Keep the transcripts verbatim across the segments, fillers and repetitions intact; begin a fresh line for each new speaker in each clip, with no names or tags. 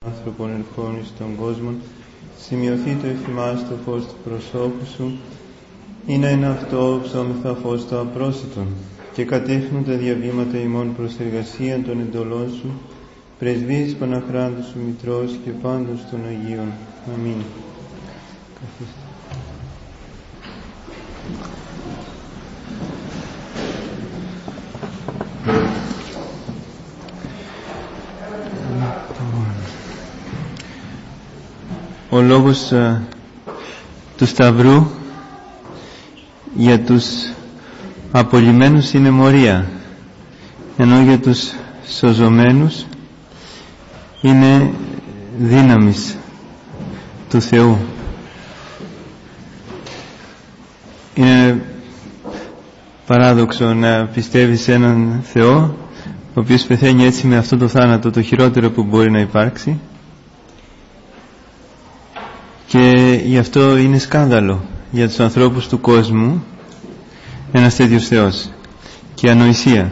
άνθρωπον ερχών εις τον κόσμο, σημειωθεί το εφημάς το φως του προσώπου σου, ή να είναι αυτό ψώμεθα φως το απρόσιτον, και κατεύθυνουν τα διαβήματα ημών προς εργασία των εντολών σου, πρεσβείες Παναχράντου σου Μητρός και πάντως των Αγίων. Αμήν. Ο λόγος α, του Σταυρού για τους απολυμμένους είναι μορία, ενώ για τους σωζωμένους είναι δύναμης του Θεού. Είναι παράδοξο να πιστεύεις σε έναν Θεό ο οποίος πεθαίνει έτσι με αυτό το θάνατο, το χειρότερο που μπορεί να υπάρξει, και γι' αυτό είναι σκάνδαλο για τους ανθρώπους του κόσμου ένας τέτοιος Θεός και ανοησία.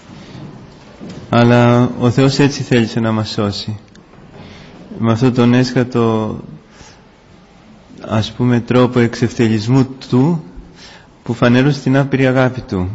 Αλλά ο Θεός έτσι θέλησε να μας σώσει, με αυτόν τον έσχατο, ας πούμε, τρόπο εξευτελισμού του, που φανέρωσε την άπειρη αγάπη του.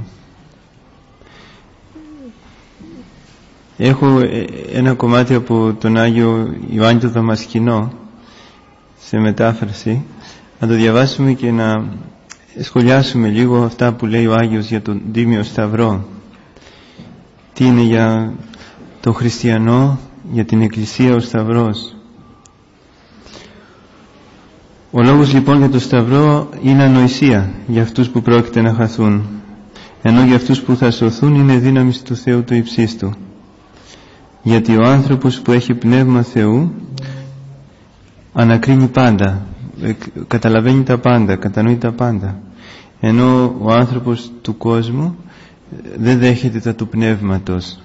Έχω ένα κομμάτι από τον Άγιο Ιωάννη τον Δαμασκηνό σε μετάφραση, να το διαβάσουμε και να σχολιάσουμε λίγο αυτά που λέει ο Άγιος για τον Τίμιο Σταυρό. Τι είναι για το χριστιανό, για την Εκκλησία ο Σταυρός. Ο λόγος λοιπόν για το Σταυρό είναι ανοησία για αυτούς που πρόκειται να χαθούν, ενώ για αυτούς που θα σωθούν είναι δύναμη του Θεού του υψίστου. Γιατί ο άνθρωπος που έχει πνεύμα Θεού ανακρίνει πάντα, καταλαβαίνει τα πάντα, κατανοεί τα πάντα, ενώ ο άνθρωπος του κόσμου δεν δέχεται τα του πνεύματος,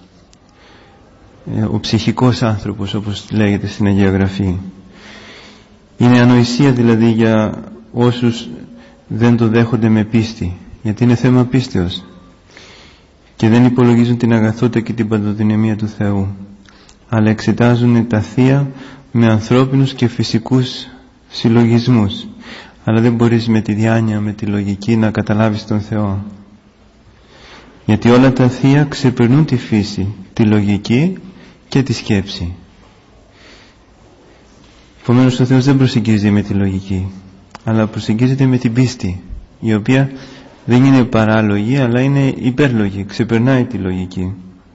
ο ψυχικός άνθρωπος, όπως λέγεται στην Αγία Γραφή. Είναι ανοησία δηλαδή για όσους δεν το δέχονται με πίστη, γιατί είναι θέμα πίστεως και δεν υπολογίζουν την αγαθότητα και την παντοδυναμία του Θεού, αλλά εξετάζουν τα θεία με ανθρώπινους και φυσικούς συλλογισμούς, αλλά δεν μπορείς με τη διάνοια, με τη λογική να καταλάβεις τον Θεό, γιατί όλα τα θεία ξεπερνούν τη φύση, τη λογική και τη σκέψη. Επομένως ο Θεός δεν προσεγγίζει με τη λογική, αλλά προσεγγίζεται με την πίστη, η οποία δεν είναι παράλογη, αλλά είναι υπέρλογη, ξεπερνάει τη λογική.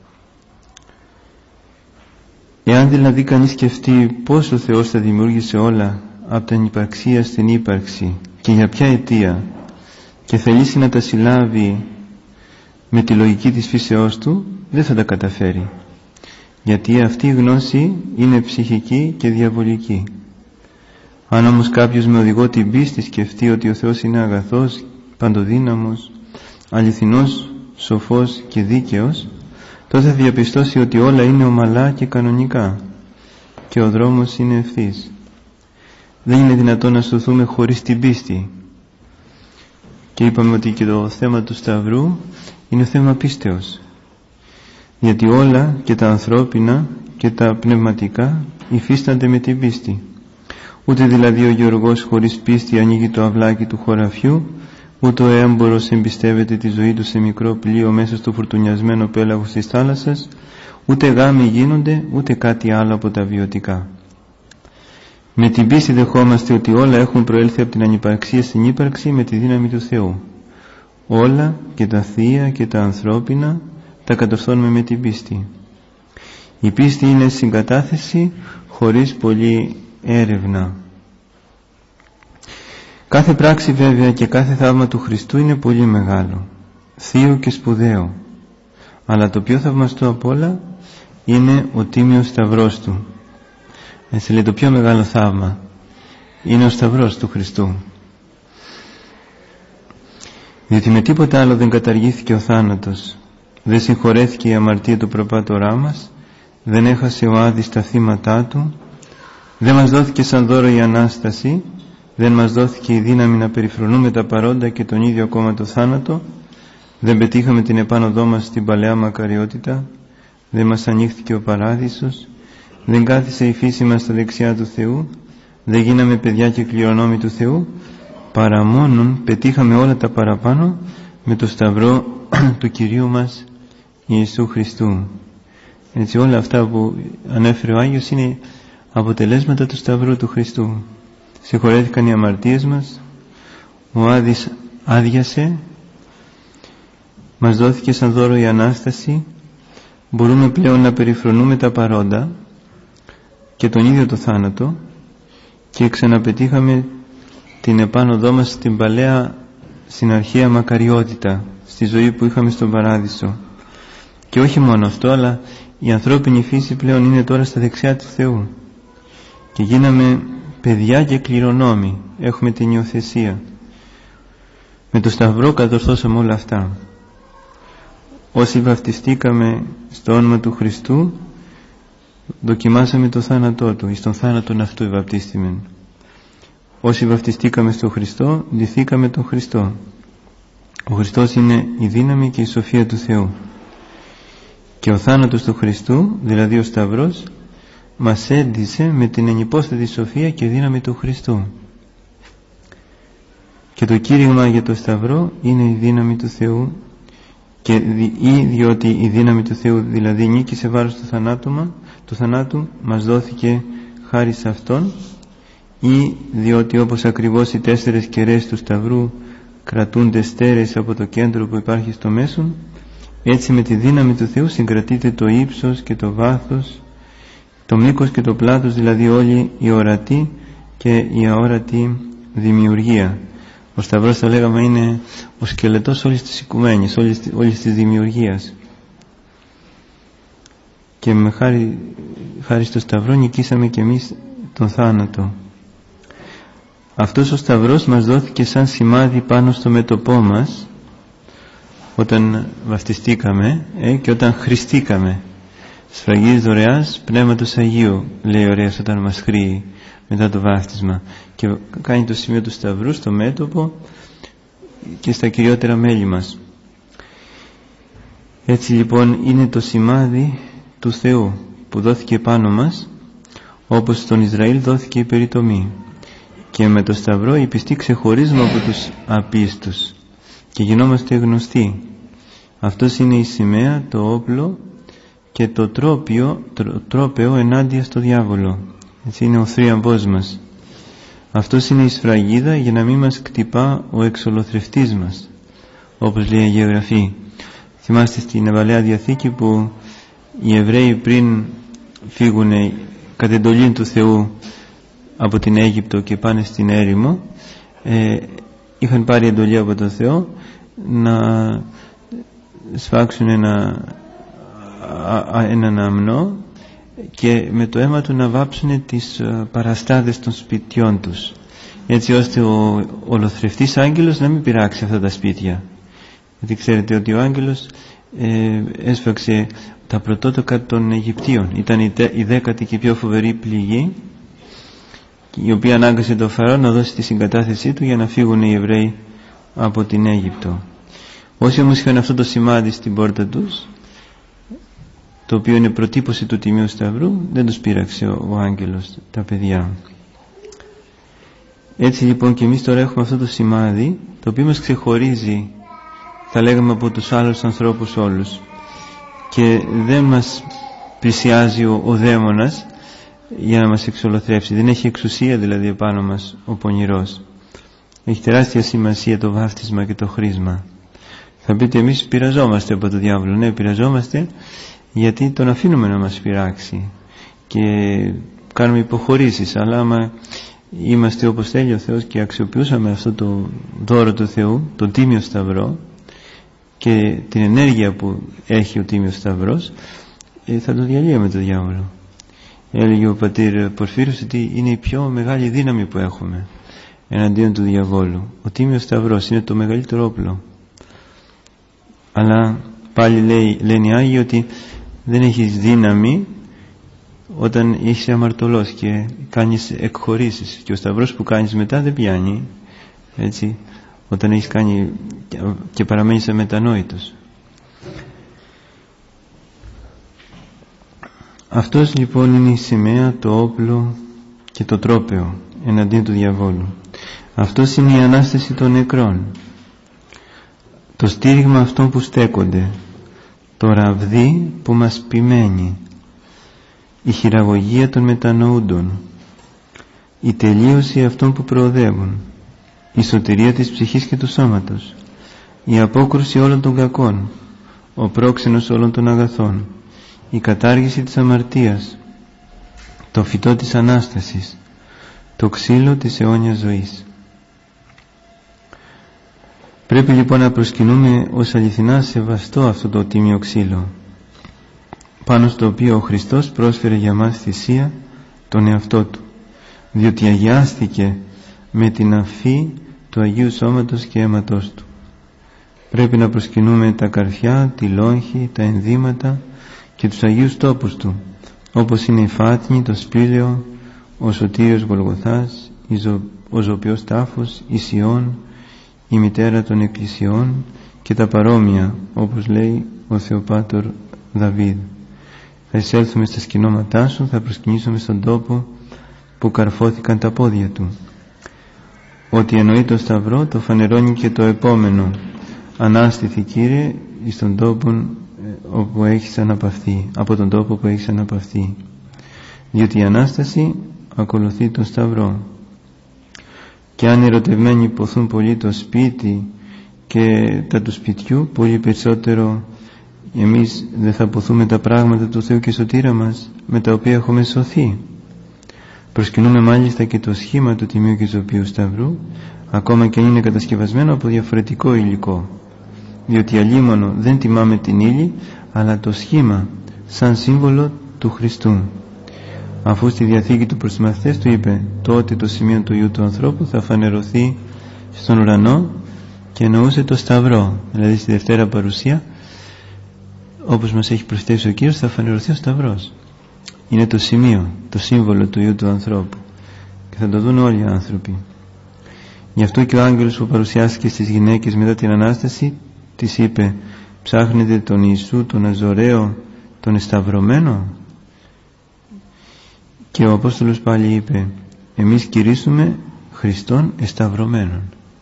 Εάν δηλαδή κανείς σκεφτεί πώς ο Θεός τα δημιούργησε όλα από την υπαρξία στην ύπαρξη και για ποια αιτία, και θελήσει να τα συλλάβει με τη λογική της φύσεώς του, δεν θα τα καταφέρει, γιατί αυτή η γνώση είναι ψυχική και διαβολική. Αν όμως κάποιος με οδηγό την πίστη σκεφτεί ότι ο Θεός είναι αγαθός, παντοδύναμος, αληθινός, σοφός και δίκαιος, τότε θα διαπιστώσει ότι όλα είναι ομαλά και κανονικά και ο δρόμος είναι ευθύς. Δεν είναι δυνατόν να σωθούμε χωρίς την πίστη. Και είπαμε ότι και το θέμα του Σταυρού είναι θέμα πίστεως, γιατί όλα και τα ανθρώπινα και τα πνευματικά υφίστανται με την πίστη. Ούτε δηλαδή ο γεωργός χωρίς πίστη ανοίγει το αυλάκι του χωραφιού, ούτε ο έμπορος εμπιστεύεται τη ζωή του σε μικρό πλοίο μέσα στο φουρτουνιασμένο πέλαγος της θάλασσας, ούτε γάμοι γίνονται, ούτε κάτι άλλο από τα βιωτικά. Με την πίστη δεχόμαστε ότι όλα έχουν προέλθει από την ανυπαρξία στην ύπαρξη με τη δύναμη του Θεού. Όλα και τα θεία και τα ανθρώπινα τα κατορθώνουμε με την πίστη. Η πίστη είναι συγκατάθεση χωρίς πολλή έρευνα. Κάθε πράξη βέβαια και κάθε θαύμα του Χριστού είναι πολύ μεγάλο, θείο και σπουδαίο, αλλά το πιο θαυμαστό απ' όλα είναι ο Τίμιος Σταυρός Του. Έτσι λέει, το πιο μεγάλο θαύμα είναι ο Σταυρός του Χριστού, διότι με τίποτα άλλο δεν καταργήθηκε ο θάνατος, δεν συγχωρέθηκε η αμαρτία του προπάτορά μας, δεν έχασε ο Άδης τα θύματά του, δεν μας δόθηκε σαν δώρο η Ανάσταση, δεν μας δόθηκε η δύναμη να περιφρονούμε τα παρόντα και τον ίδιο ακόμα το θάνατο, δεν πετύχαμε την επάνωδό μας στην παλαιά μακαριότητα, δεν μας ανοίχθηκε ο παράδεισος, Δεν κάθισε η φύση μας στα δεξιά του Θεού, δεν γίναμε παιδιά και κληρονόμοι του Θεού, παρά μόνον πετύχαμε όλα τα παραπάνω με το σταυρό του Κυρίου μας Ιησού Χριστού. Έτσι όλα αυτά που ανέφερε ο Άγιος είναι αποτελέσματα του σταυρού του Χριστού. Συγχωρέθηκαν οι αμαρτίες μας, ο Άδης άδειασε, μας δόθηκε σαν δώρο η Ανάσταση, μπορούμε πλέον να περιφρονούμε τα παρόντα και τον ίδιο το θάνατο και ξαναπετύχαμε την επάνωδό μας στην παλαιά, στην αρχαία μακαριότητα, στη ζωή που είχαμε στον Παράδεισο. Και όχι μόνο αυτό, αλλά η ανθρώπινη φύση πλέον είναι τώρα στα δεξιά του Θεού και γίναμε παιδιά και κληρονόμοι, έχουμε την υιοθεσία. Με το Σταυρό κατορθώσαμε όλα αυτά. Όσοι βαφτιστήκαμε στο όνομα του Χριστού, δοκιμάσαμε το θάνατό του, εις τον θάνατον αυτού βαπτίστημεν. Όσοι βαφτιστήκαμε στο Χριστό, ντυθήκαμε τον Χριστό. Ο Χριστός είναι η δύναμη και η σοφία του Θεού. Και ο θάνατος του Χριστού, δηλαδή ο Σταυρός, μας έντυσε με την ενυπόστατη σοφία και δύναμη του Χριστού. Και το κήρυγμα για το Σταυρό είναι η δύναμη του Θεού, και ή διότι η δύναμη του Θεού δηλαδή νίκησε βάρος του θανάτου, του θανάτου μας δόθηκε χάρη σε Αυτόν, ή διότι όπως ακριβώς οι τέσσερες κεραίες του Σταυρού κρατούνται στέρεες από το κέντρο που υπάρχει στο μέσον, έτσι με τη δύναμη του Θεού συγκρατείται το ύψος και το βάθος, το μήκος και το πλάτος, δηλαδή όλη η ορατή και η αόρατη δημιουργία. Ο Σταυρός, θα λέγαμε, είναι ο σκελετός όλης της οικουμένης, όλης, όλης της δημιουργίας. Και με χάρη, χάρη στο Σταυρό νικήσαμε και εμείς τον θάνατο. Αυτός ο Σταυρός μας δόθηκε σαν σημάδι πάνω στο μέτωπό μας όταν βαφτιστήκαμε ε, και όταν χριστήκαμε. Σφραγής δωρεάς Πνεύματος Αγίου, λέει ωραίας όταν μας χρήει μετά το βάφτισμα, και κάνει το σημείο του Σταυρού στο μέτωπο και στα κυριότερα μέλη μας. Έτσι λοιπόν είναι το σημάδι του Θεού που δόθηκε πάνω μας, όπως στον Ισραήλ δόθηκε η περιτομή, και με το Σταυρό οι πιστοί ξεχωρίζουμε από τους απίστους και γινόμαστε γνωστοί. Αυτός είναι η σημαία, το όπλο και το τρόπιο, τρό, τρόπαιο ενάντια στο διάβολο. Έτσι είναι ο θρίαμβός μας. Αυτός είναι η σφραγίδα για να μην μας κτυπά ο εξολοθρευτής μας, όπως λέει η Αγία Γραφή. Θυμάστε στην Παλαιά Διαθήκη που οι Εβραίοι πριν φύγουν κατ' εντολή του Θεού από την Αίγυπτο και πάνε στην έρημο, ε, είχαν πάρει εντολή από τον Θεό να σφάξουν ένα, έναν αμνό και με το αίμα του να βάψουν τις παραστάδες των σπιτιών τους, έτσι ώστε ο ολοθρευτής άγγελος να μην πειράξει αυτά τα σπίτια. Γιατί ξέρετε ότι ο άγγελος ε, έσφαξε τα πρωτότοκα των Αιγυπτίων. Ήταν η, τε, η δέκατη και πιο φοβερή πληγή, η οποία ανάγκασε τον Φαραώ να δώσει τη συγκατάθεσή του για να φύγουν οι Εβραίοι από την Αίγυπτο. Όσοι όμως είχαν αυτό το σημάδι στην πόρτα τους, το οποίο είναι προτύπωση του Τιμίου Σταυρού, δεν τους πείραξε ο, ο άγγελος, τα παιδιά. Έτσι λοιπόν και εμείς τώρα έχουμε αυτό το σημάδι, το οποίο μας ξεχωρίζει, θα λέγαμε, από τους άλλους ανθρώπους όλους, και δεν μας πλησιάζει ο, ο δαίμονας για να μας εξολοθρεύσει. Δεν έχει εξουσία δηλαδή επάνω μας ο πονηρός. Έχει τεράστια σημασία το βάφτισμα και το χρίσμα. Θα πείτε, εμείς πειραζόμαστε από τον διάβολο. Ναι, πειραζόμαστε γιατί τον αφήνουμε να μας πειράξει και κάνουμε υποχωρήσεις, αλλά άμα είμαστε όπως θέλει ο Θεός και αξιοποιούσαμε αυτό το δώρο του Θεού, τον Τίμιο Σταυρό, και την ενέργεια που έχει ο Τίμιος Σταυρός, θα το διαλύαμε το διάβολο. Έλεγε ο πατήρ Πορφύριος ότι είναι η πιο μεγάλη δύναμη που έχουμε εναντίον του διαβόλου. Ο Τίμιος Σταυρός είναι το μεγαλύτερο όπλο. Αλλά πάλι λέει, λένε οι Άγιοι ότι δεν έχεις δύναμη όταν είσαι αμαρτωλός και κάνεις εκχωρήσεις, και ο Σταυρός που κάνεις μετά δεν πιάνει, έτσι, όταν έχεις κάνει και παραμένεις αμετανόητος. Αυτός λοιπόν είναι η σημαία, το όπλο και το τρόπαιο εναντίον του διαβόλου. Αυτός είναι η Ανάσταση των νεκρών, το στήριγμα αυτών που στέκονται, το ραβδί που μας ποιμένει, η χειραγωγία των μετανοούντων, η τελείωση αυτών που προοδεύουν, η σωτηρία της ψυχής και του σώματος, η απόκρουση όλων των κακών, ο πρόξενος όλων των αγαθών, η κατάργηση της αμαρτίας, το φυτό της Ανάστασης, το ξύλο της αιώνιας ζωής. Πρέπει λοιπόν να προσκυνούμε ως αληθινά σεβαστό αυτό το τίμιο ξύλο, πάνω στο οποίο ο Χριστός πρόσφερε για μας θυσία τον εαυτό του, διότι αγιάστηκε με την αφή του Αγίου Σώματος και αίματος του. Πρέπει να προσκυνούμε τα καρφιά, τη λόγχη, τα ενδύματα και τους Αγίους τόπους του, όπως είναι η Φάτνη, το Σπήλαιο, ο Σωτήριος Γολγοθάς, ο Ζωπιός Τάφος, η Σιών, η μητέρα των εκκλησιών και τα παρόμοια, όπως λέει ο Θεοπάτορ Δαβίδ. Θα εισέλθουμε στα σκηνώματά σου, θα προσκυνήσουμε στον τόπο που καρφώθηκαν τα πόδια του. Ότι εννοεί το Σταυρό το φανερώνει και το επόμενο. Ανάστηθη Κύριε εις τον τόπο όπου έχεις αναπαυθεί, από τον τόπο που έχεις αναπαυθεί. Διότι η Ανάσταση ακολουθεί τον Σταυρό. Και αν οι ερωτευμένοι ποθούν πολύ το σπίτι και τα του σπιτιού, πολύ περισσότερο εμείς δεν θα ποθούμε τα πράγματα του Θεού και σωτήρα μας, με τα οποία έχουμε σωθεί. Προσκυνούμε μάλιστα και το σχήμα του Τιμίου και Ζωπίου Σταυρού, ακόμα και αν είναι κατασκευασμένο από διαφορετικό υλικό, διότι αλίμονο δεν τιμάμε την ύλη, αλλά το σχήμα σαν σύμβολο του Χριστού. Αφού στη Διαθήκη του προς τους μαθητές του είπε, τότε το σημείο του Υιού του ανθρώπου θα φανερωθεί στον ουρανό, και εννοούσε το Σταυρό, δηλαδή στη Δευτέρα Παρουσία, όπως μας έχει προσθέσει ο Κύριος, θα φανερωθεί ο Σταυρός. Είναι το σημείο, το σύμβολο του Υιού του ανθρώπου, και θα το δουν όλοι οι άνθρωποι. Γι' αυτό και ο άγγελος που παρουσιάστηκε στις γυναίκες μετά την Ανάσταση της είπε, ψάχνετε τον Ιησού, τον Αζωραίο, τον εσταυρωμένο? Και ο Απόστολος πάλι είπε, εμείς κηρύσσουμε Χριστόν εσταυρωμένον.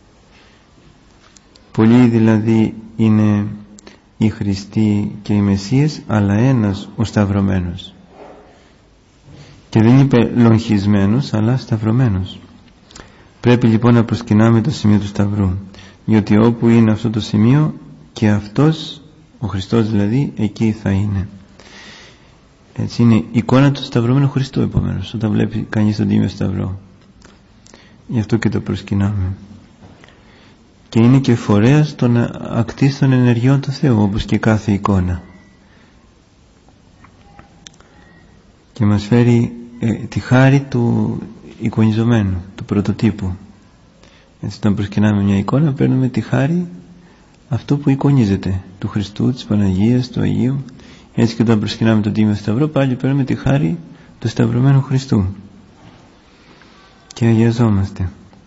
Πολλοί δηλαδή είναι οι Χριστοί και οι Μεσσίες, αλλά ένας ο σταυρωμένος. Και δεν είπε λογχισμένος, αλλά σταυρωμένος. Πρέπει λοιπόν να προσκυνάμε το σημείο του Σταυρού, διότι όπου είναι αυτό το σημείο, και αυτός, ο Χριστός δηλαδή, εκεί θα είναι. Έτσι είναι η εικόνα του σταυρωμένου Χριστού, επομένως, όταν βλέπει κανείς τον Τίμιο Σταυρό. Γι' αυτό και το προσκυνάμε. Και είναι και φορέας των ακτίστων ενεργειών του Θεού, όπως και κάθε εικόνα. Και μας φέρει ε, τη χάρη του εικονιζομένου, του πρωτοτύπου. Έτσι, όταν προσκυνάμε μια εικόνα, παίρνουμε τη χάρη αυτού που εικονίζεται, του Χριστού, της Παναγίας, του Αγίου. Έτσι και όταν προσκυνάμε τον Τίμιο Σταυρό, πάλι παίρνουμε τη χάρη του σταυρωμένου Χριστού και αγιαζόμαστε.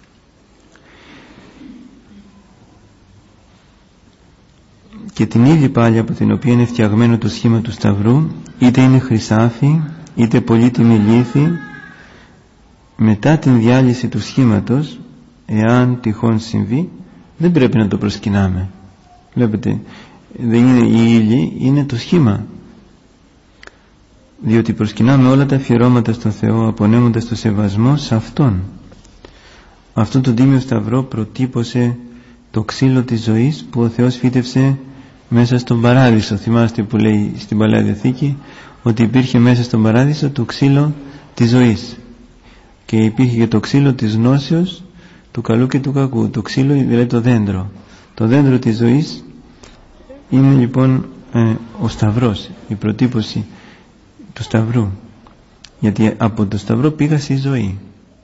Και την ύλη πάλι από την οποία είναι φτιαγμένο το σχήμα του Σταυρού, είτε είναι χρυσάφι είτε πολύτιμη λίθη, μετά την διάλυση του σχήματος, εάν τυχόν συμβεί, δεν πρέπει να το προσκυνάμε. Βλέπετε, δεν είναι η ύλη, είναι το σχήμα, διότι προσκυνάμε όλα τα αφιερώματα στον Θεό, απονέμοντας το σεβασμό σε Αυτόν. Αυτό το Τίμιο Σταυρό προτύπωσε το ξύλο της ζωής που ο Θεός φύτευσε μέσα στον Παράδεισο. Θυμάστε που λέει στην Παλαιά Διαθήκη ότι υπήρχε μέσα στον Παράδεισο το ξύλο της ζωής, και υπήρχε και το ξύλο της γνώσεως του καλού και του κακού. Το ξύλο δηλαδή το δέντρο. Το δέντρο της ζωής είναι λοιπόν ε, ο Σταυρός, η προτύπωση του Σταυρού, γιατί από το Σταυρό πήγασε η ζωή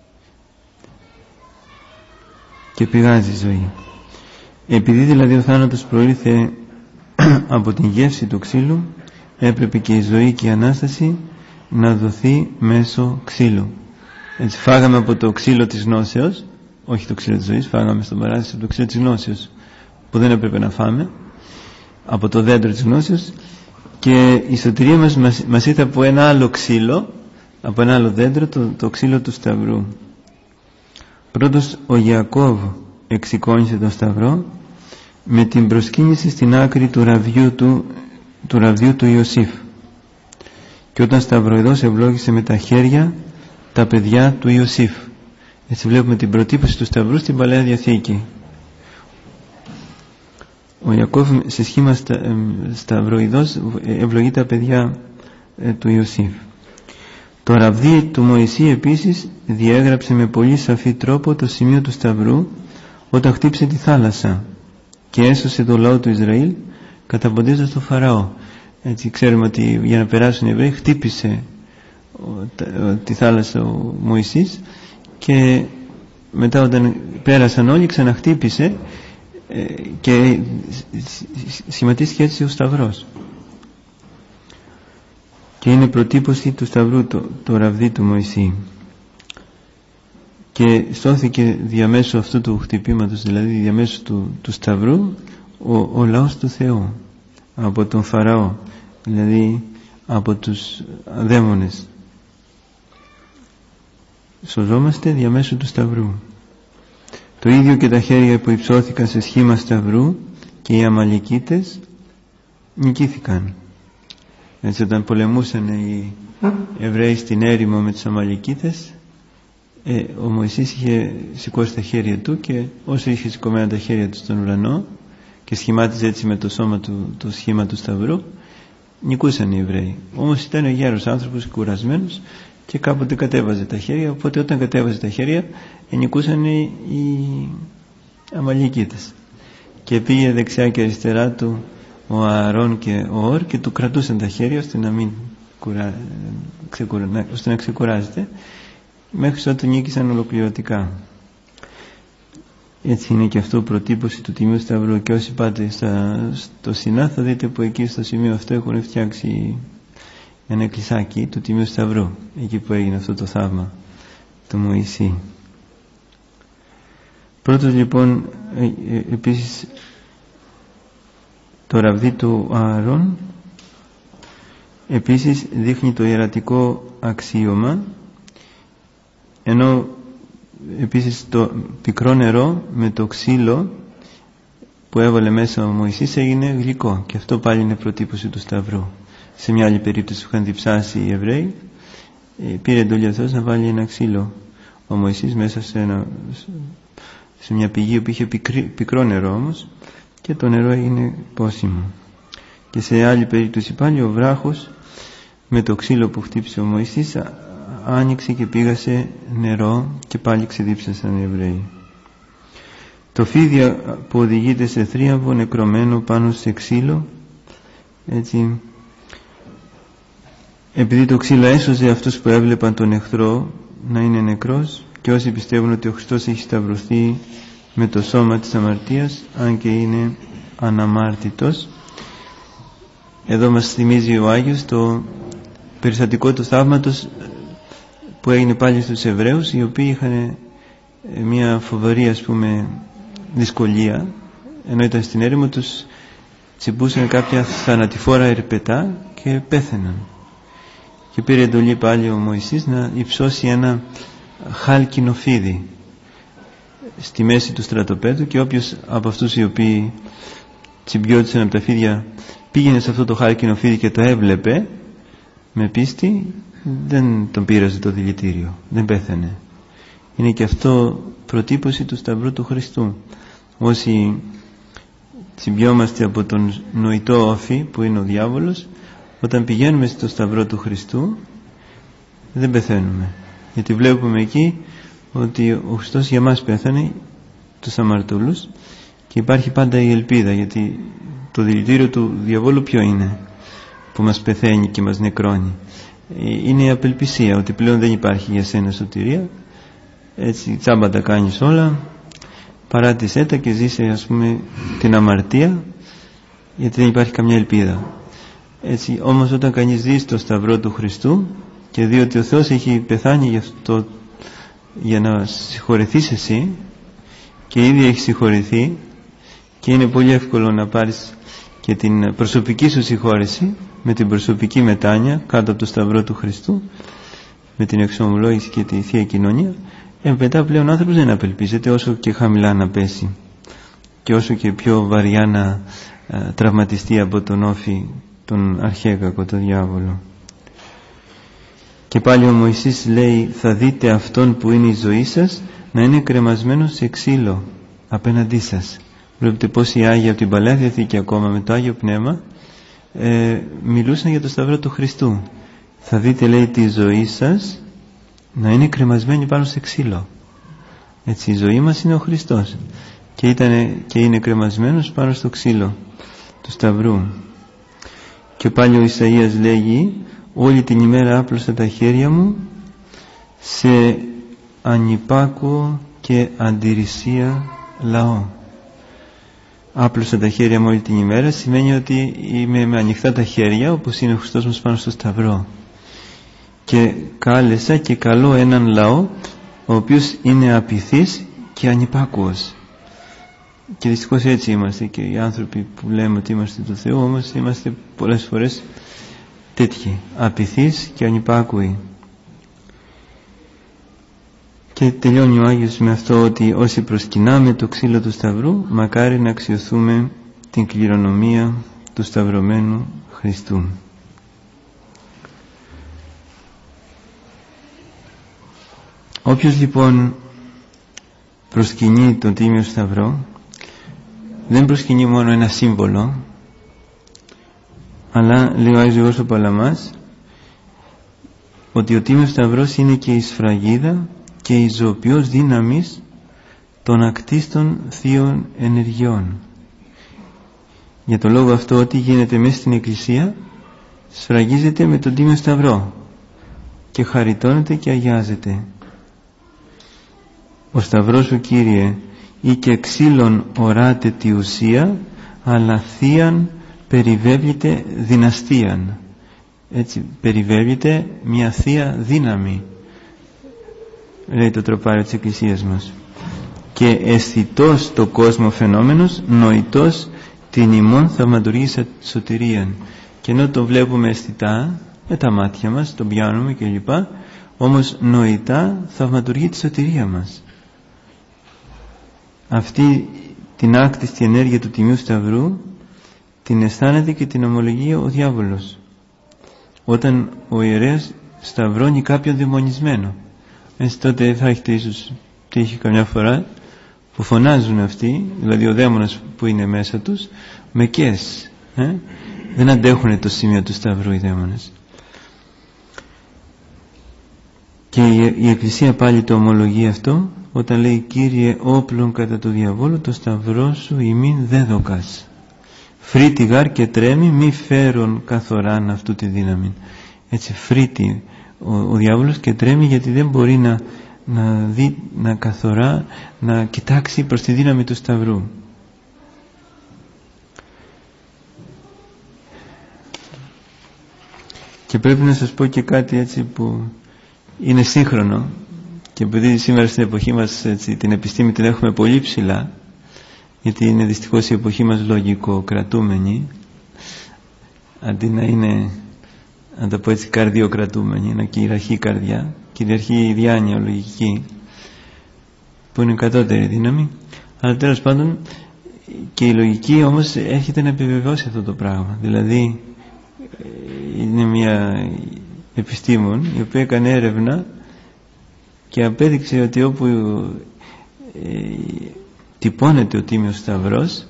και πηγάζει η ζωή. Επειδή δηλαδή ο θάνατος προήλθε από την γεύση του ξύλου, έπρεπε και η ζωή και η Ανάσταση να δοθεί μέσω ξύλου. Έτσι φάγαμε από το ξύλο της γνώσεως, όχι το ξύλο της ζωής, φάγαμε στον Παράδεισο το ξύλο της γνώσεως που δεν έπρεπε να φάμε, από το δέντρο της γνώσεως, Και η σωτηρία μας μας, μας ήρθε από ένα άλλο ξύλο, από ένα άλλο δέντρο, το, το ξύλο του Σταυρού. Πρώτος ο Ιακώβ εξεικόνισε τον Σταυρό με την προσκύνηση στην άκρη του ραβδιού του, του, ραβδιού του Ιωσήφ, και όταν σταυροειδώς ευλόγησε με τα χέρια τα παιδιά του Ιωσήφ. Έτσι βλέπουμε την προτύπωση του Σταυρού στην Παλαιά Διαθήκη. Ο Ιακώβ σε σχήμα στα, σταυροειδώς ευλογεί τα παιδιά ε, του Ιωσήφ. Το ραβδί του Μωυσή επίσης διέγραψε με πολύ σαφή τρόπο το σημείο του Σταυρού όταν χτύπησε τη θάλασσα και έσωσε το λαό του Ισραήλ καταποντίζοντας τον Φαραώ. Έτσι ξέρουμε ότι για να περάσουν οι Εβραίοι χτύπησε τη θάλασσα ο Μωυσής, και μετά όταν πέρασαν όλοι ξαναχτύπησε και σχηματίστηκε έτσι ο Σταυρός, και είναι προτύπωση του Σταυρού το, το ραβδί του Μωυσή, και σώθηκε διαμέσου αυτού του χτυπήματος, δηλαδή διαμέσου του, του Σταυρού, ο, ο λαός του Θεού από τον Φαραώ, δηλαδή από τους δαίμονες. Σωζόμαστε διαμέσου του Σταυρού. Το ίδιο και τα χέρια που υψώθηκαν σε σχήμα Σταυρού, και οι Αμαλικίτες νικήθηκαν. Έτσι όταν πολεμούσαν οι Εβραίοι στην έρημο με τους Αμαλικίτες, ε, ο Μωυσής είχε σηκώσει τα χέρια του, και όσο είχε σηκωμένα τα χέρια του στον ουρανό και σχημάτιζε έτσι με το σώμα του το σχήμα του Σταυρού, νικούσαν οι Εβραίοι. Όμως ήταν ο γέρος άνθρωπος, κουρασμένος, και κάποτε κατέβαζε τα χέρια, οπότε όταν κατέβαζε τα χέρια νικούσαν οι, οι Αμαλικίτες, και πήγε δεξιά και αριστερά του ο Ααρών και ο Ορ και του κρατούσαν τα χέρια ώστε να μην κουρά, ξεκουρα, ώστε να ξεκουράζεται, μέχρι ότου νίκησαν ολοκληρωτικά. Έτσι είναι και αυτό προτύπωση του Τιμίου Σταυρού, και όσοι πάτε στα, στο Σινά θα δείτε που εκεί στο σημείο αυτό έχουν φτιάξει ένα εκκλησάκι του Τιμίου Σταυρού, εκεί που έγινε αυτό το θαύμα του Μωυσή. Πρώτος λοιπόν ε, ε, επίσης το ραβδί του Ααρών επίσης δείχνει το ιερατικό αξίωμα, ενώ επίσης το πικρό νερό με το ξύλο που έβαλε μέσα ο Μωυσής έγινε γλυκό, και αυτό πάλι είναι προτύπωση του Σταυρού. Σε μια άλλη περίπτωση που είχαν διψάσει οι Εβραίοι, πήρε εντολή ο Θεός να βάλει ένα ξύλο ο Μωυσής μέσα σε, ένα, σε μια πηγή που είχε πικρή, πικρό νερό όμως, και το νερό έγινε πόσιμο. Και σε άλλη περίπτωση πάλι ο βράχος με το ξύλο που χτύπησε ο Μωυσής άνοιξε και πήγασε νερό, και πάλι ξεδίψασαν οι Εβραίοι. Το φίδι που οδηγείται σε θρίαμβο νεκρωμένο πάνω σε ξύλο, έτσι, επειδή το ξύλο έσωζε αυτούς που έβλεπαν τον εχθρό να είναι νεκρός, και όσοι πιστεύουν ότι ο Χριστός έχει σταυρωθεί με το σώμα της αμαρτίας, αν και είναι αναμάρτητος. Εδώ μας θυμίζει ο Άγιος το περιστατικό του θαύματος που έγινε πάλι στους Εβραίους, οι οποίοι είχαν μια φοβερή, ας πούμε, δυσκολία, ενώ ήταν στην έρημο, τους τσιμπούσαν κάποια θανατηφόρα ερπετά και πέθαιναν, και πήρε εντολή πάλι ο Μωυσής να υψώσει ένα χάλκινο φίδι στη μέση του στρατοπέδου, και όποιος από αυτούς οι οποίοι τσιμπιόντουσαν από τα φίδια πήγαινε σε αυτό το χάλκινο φίδι και το έβλεπε με πίστη, δεν τον πείραζε το δηλητήριο, δεν πέθανε. Είναι και αυτό προτύπωση του Σταυρού του Χριστού. Όσοι τσιμπιόμαστε από τον νοητό όφη που είναι ο διάβολος, όταν πηγαίνουμε στο Σταυρό του Χριστού δεν πεθαίνουμε, γιατί βλέπουμε εκεί ότι ο Χριστός για μας πέθανε, τους αμαρτωλούς, και υπάρχει πάντα η ελπίδα, γιατί το δηλητήριο του διαβόλου ποιο είναι που μας πεθαίνει και μας νεκρώνει? Είναι η απελπισία, ότι πλέον δεν υπάρχει για σένα σωτηρία, έτσι τσάμπα τα κάνεις όλα, παράτησέ τα και ζήσε, ας πούμε, την αμαρτία, γιατί δεν υπάρχει καμιά ελπίδα. Έτσι, όμως όταν κανείς δει στο Σταυρό του Χριστού και δει ότι ο Θεός έχει πεθάνει για, αυτό, για να συγχωρεθείς εσύ, και ήδη έχει συγχωρηθεί, και είναι πολύ εύκολο να πάρεις και την προσωπική σου συγχώρεση, με την προσωπική μετάνοια κάτω από το σταυρό του Χριστού, με την εξομολόγηση και τη Θεία Κοινωνία, ε, μετά πλέον ο άνθρωπος δεν απελπίζεται, όσο και χαμηλά να πέσει και όσο και πιο βαριά να ε, τραυματιστεί από τον όφη, τον αρχαίγακο, τον διάβολο. Και πάλι ο Μωυσής λέει, θα δείτε αυτόν που είναι η ζωή σας να είναι κρεμασμένος σε ξύλο απέναντί σας. Βλέπετε πως οι Άγιοι από την Παλαιά Διαθήκη ακόμα με το Άγιο Πνεύμα ε, μιλούσαν για το σταυρό του Χριστού. Θα δείτε, λέει, τη ζωή σας να είναι κρεμασμένη πάνω σε ξύλο. Έτσι, η ζωή μας είναι ο Χριστός και, ήτανε, και είναι κρεμασμένος πάνω στο ξύλο του σταυρού. Και πάλι ο Ισαΐας λέγει, όλη την ημέρα άπλωσα τα χέρια μου σε ανυπάκουο και αντιρρησία λαό. Άπλωσα τα χέρια μου όλη την ημέρα σημαίνει ότι είμαι με ανοιχτά τα χέρια, όπως είναι ο Χριστός μας πάνω στο σταυρό, και κάλεσα και καλώ έναν λαό ο οποίος είναι απειθής και ανυπάκουος. Και δυστυχώς έτσι είμαστε και οι άνθρωποι που λέμε ότι είμαστε του Θεού, όμως είμαστε πολλές φορές τέτοιοι, απειθείς και ανυπάκουοι. Και τελειώνει ο Άγιος με αυτό, ότι όσοι προσκυνάμε το ξύλο του σταυρού, μακάρι να αξιοθούμε την κληρονομία του σταυρωμένου Χριστού. Όποιος λοιπόν προσκυνεί τον Τίμιο Σταυρό, δεν προσκυνεί μόνο ένα σύμβολο, αλλά λέει ο Άγιος Γεώργιος ο Παλαμάς ότι ο Τίμιος Σταυρός είναι και η σφραγίδα και η ζωοποιός δύναμης των ακτίστων θείων ενεργειών. Για το λόγο αυτό, ό,τι γίνεται μέσα στην Εκκλησία σφραγίζεται με τον Τίμιο Σταυρό και χαριτώνεται και αγιάζεται. Ο Σταυρός σου, Κύριε, ή και ξύλων οράτε τη ουσία, αλλά θείαν περιβέβλητε δυναστείαν. Έτσι περιβέβλητε μια θεία δύναμη, λέει το τροπάριο της Εκκλησίας μας. Και αισθητός το κόσμο φαινόμενος, νοητός την ημών θαυματουργή σωτηρίαν. Και ενώ το βλέπουμε αισθητά με τα μάτια μας, το πιάνουμε κλπ, όμως νοητά θαυματουργεί τη σωτηρία μας. Αυτή την άκτιστη ενέργεια του Τιμίου Σταυρού την αισθάνεται και την ομολογεί ο διάβολος, όταν ο ιερέας σταυρώνει κάποιον δαιμονισμένο. Έτσι τότε θα έχετε ίσως τύχει καμιά φορά που φωνάζουν αυτοί, δηλαδή ο δαίμονας που είναι μέσα τους, με κες, ε? δεν αντέχουν το σημείο του σταυρού οι δαίμονες. Και η Εκκλησία πάλι το ομολογεί αυτό όταν λέει, Κύριε, όπλων κατά του διαβόλου το σταυρό σου ημίν δέδοκας. Φρύτη γάρ και τρέμει, μη φέρον καθοράν αυτού τη δύναμη. Έτσι φρύτη ο, ο διάβολος και τρέμει, γιατί δεν μπορεί να, να δει, να καθορά, να κοιτάξει προς τη δύναμη του σταυρού. Και πρέπει να σας πω και κάτι έτσι που είναι σύγχρονο, και επειδή σήμερα στην εποχή μας έτσι, την επιστήμη την έχουμε πολύ ψηλά, γιατί είναι δυστυχώς η εποχή μας λογικοκρατούμενη, αντί να είναι, να το πω έτσι, καρδιοκρατούμενη, να κυριαρχεί η καρδιά, κυριαρχεί η διάνοια λογική, που είναι κατώτερη δύναμη. Αλλά τέλος πάντων και η λογική όμως έρχεται να επιβεβαιώσει αυτό το πράγμα. Δηλαδή είναι μια επιστήμον η οποία έκανε έρευνα και απέδειξε ότι όπου ε, τυπώνεται ο Τίμιος Σταυρός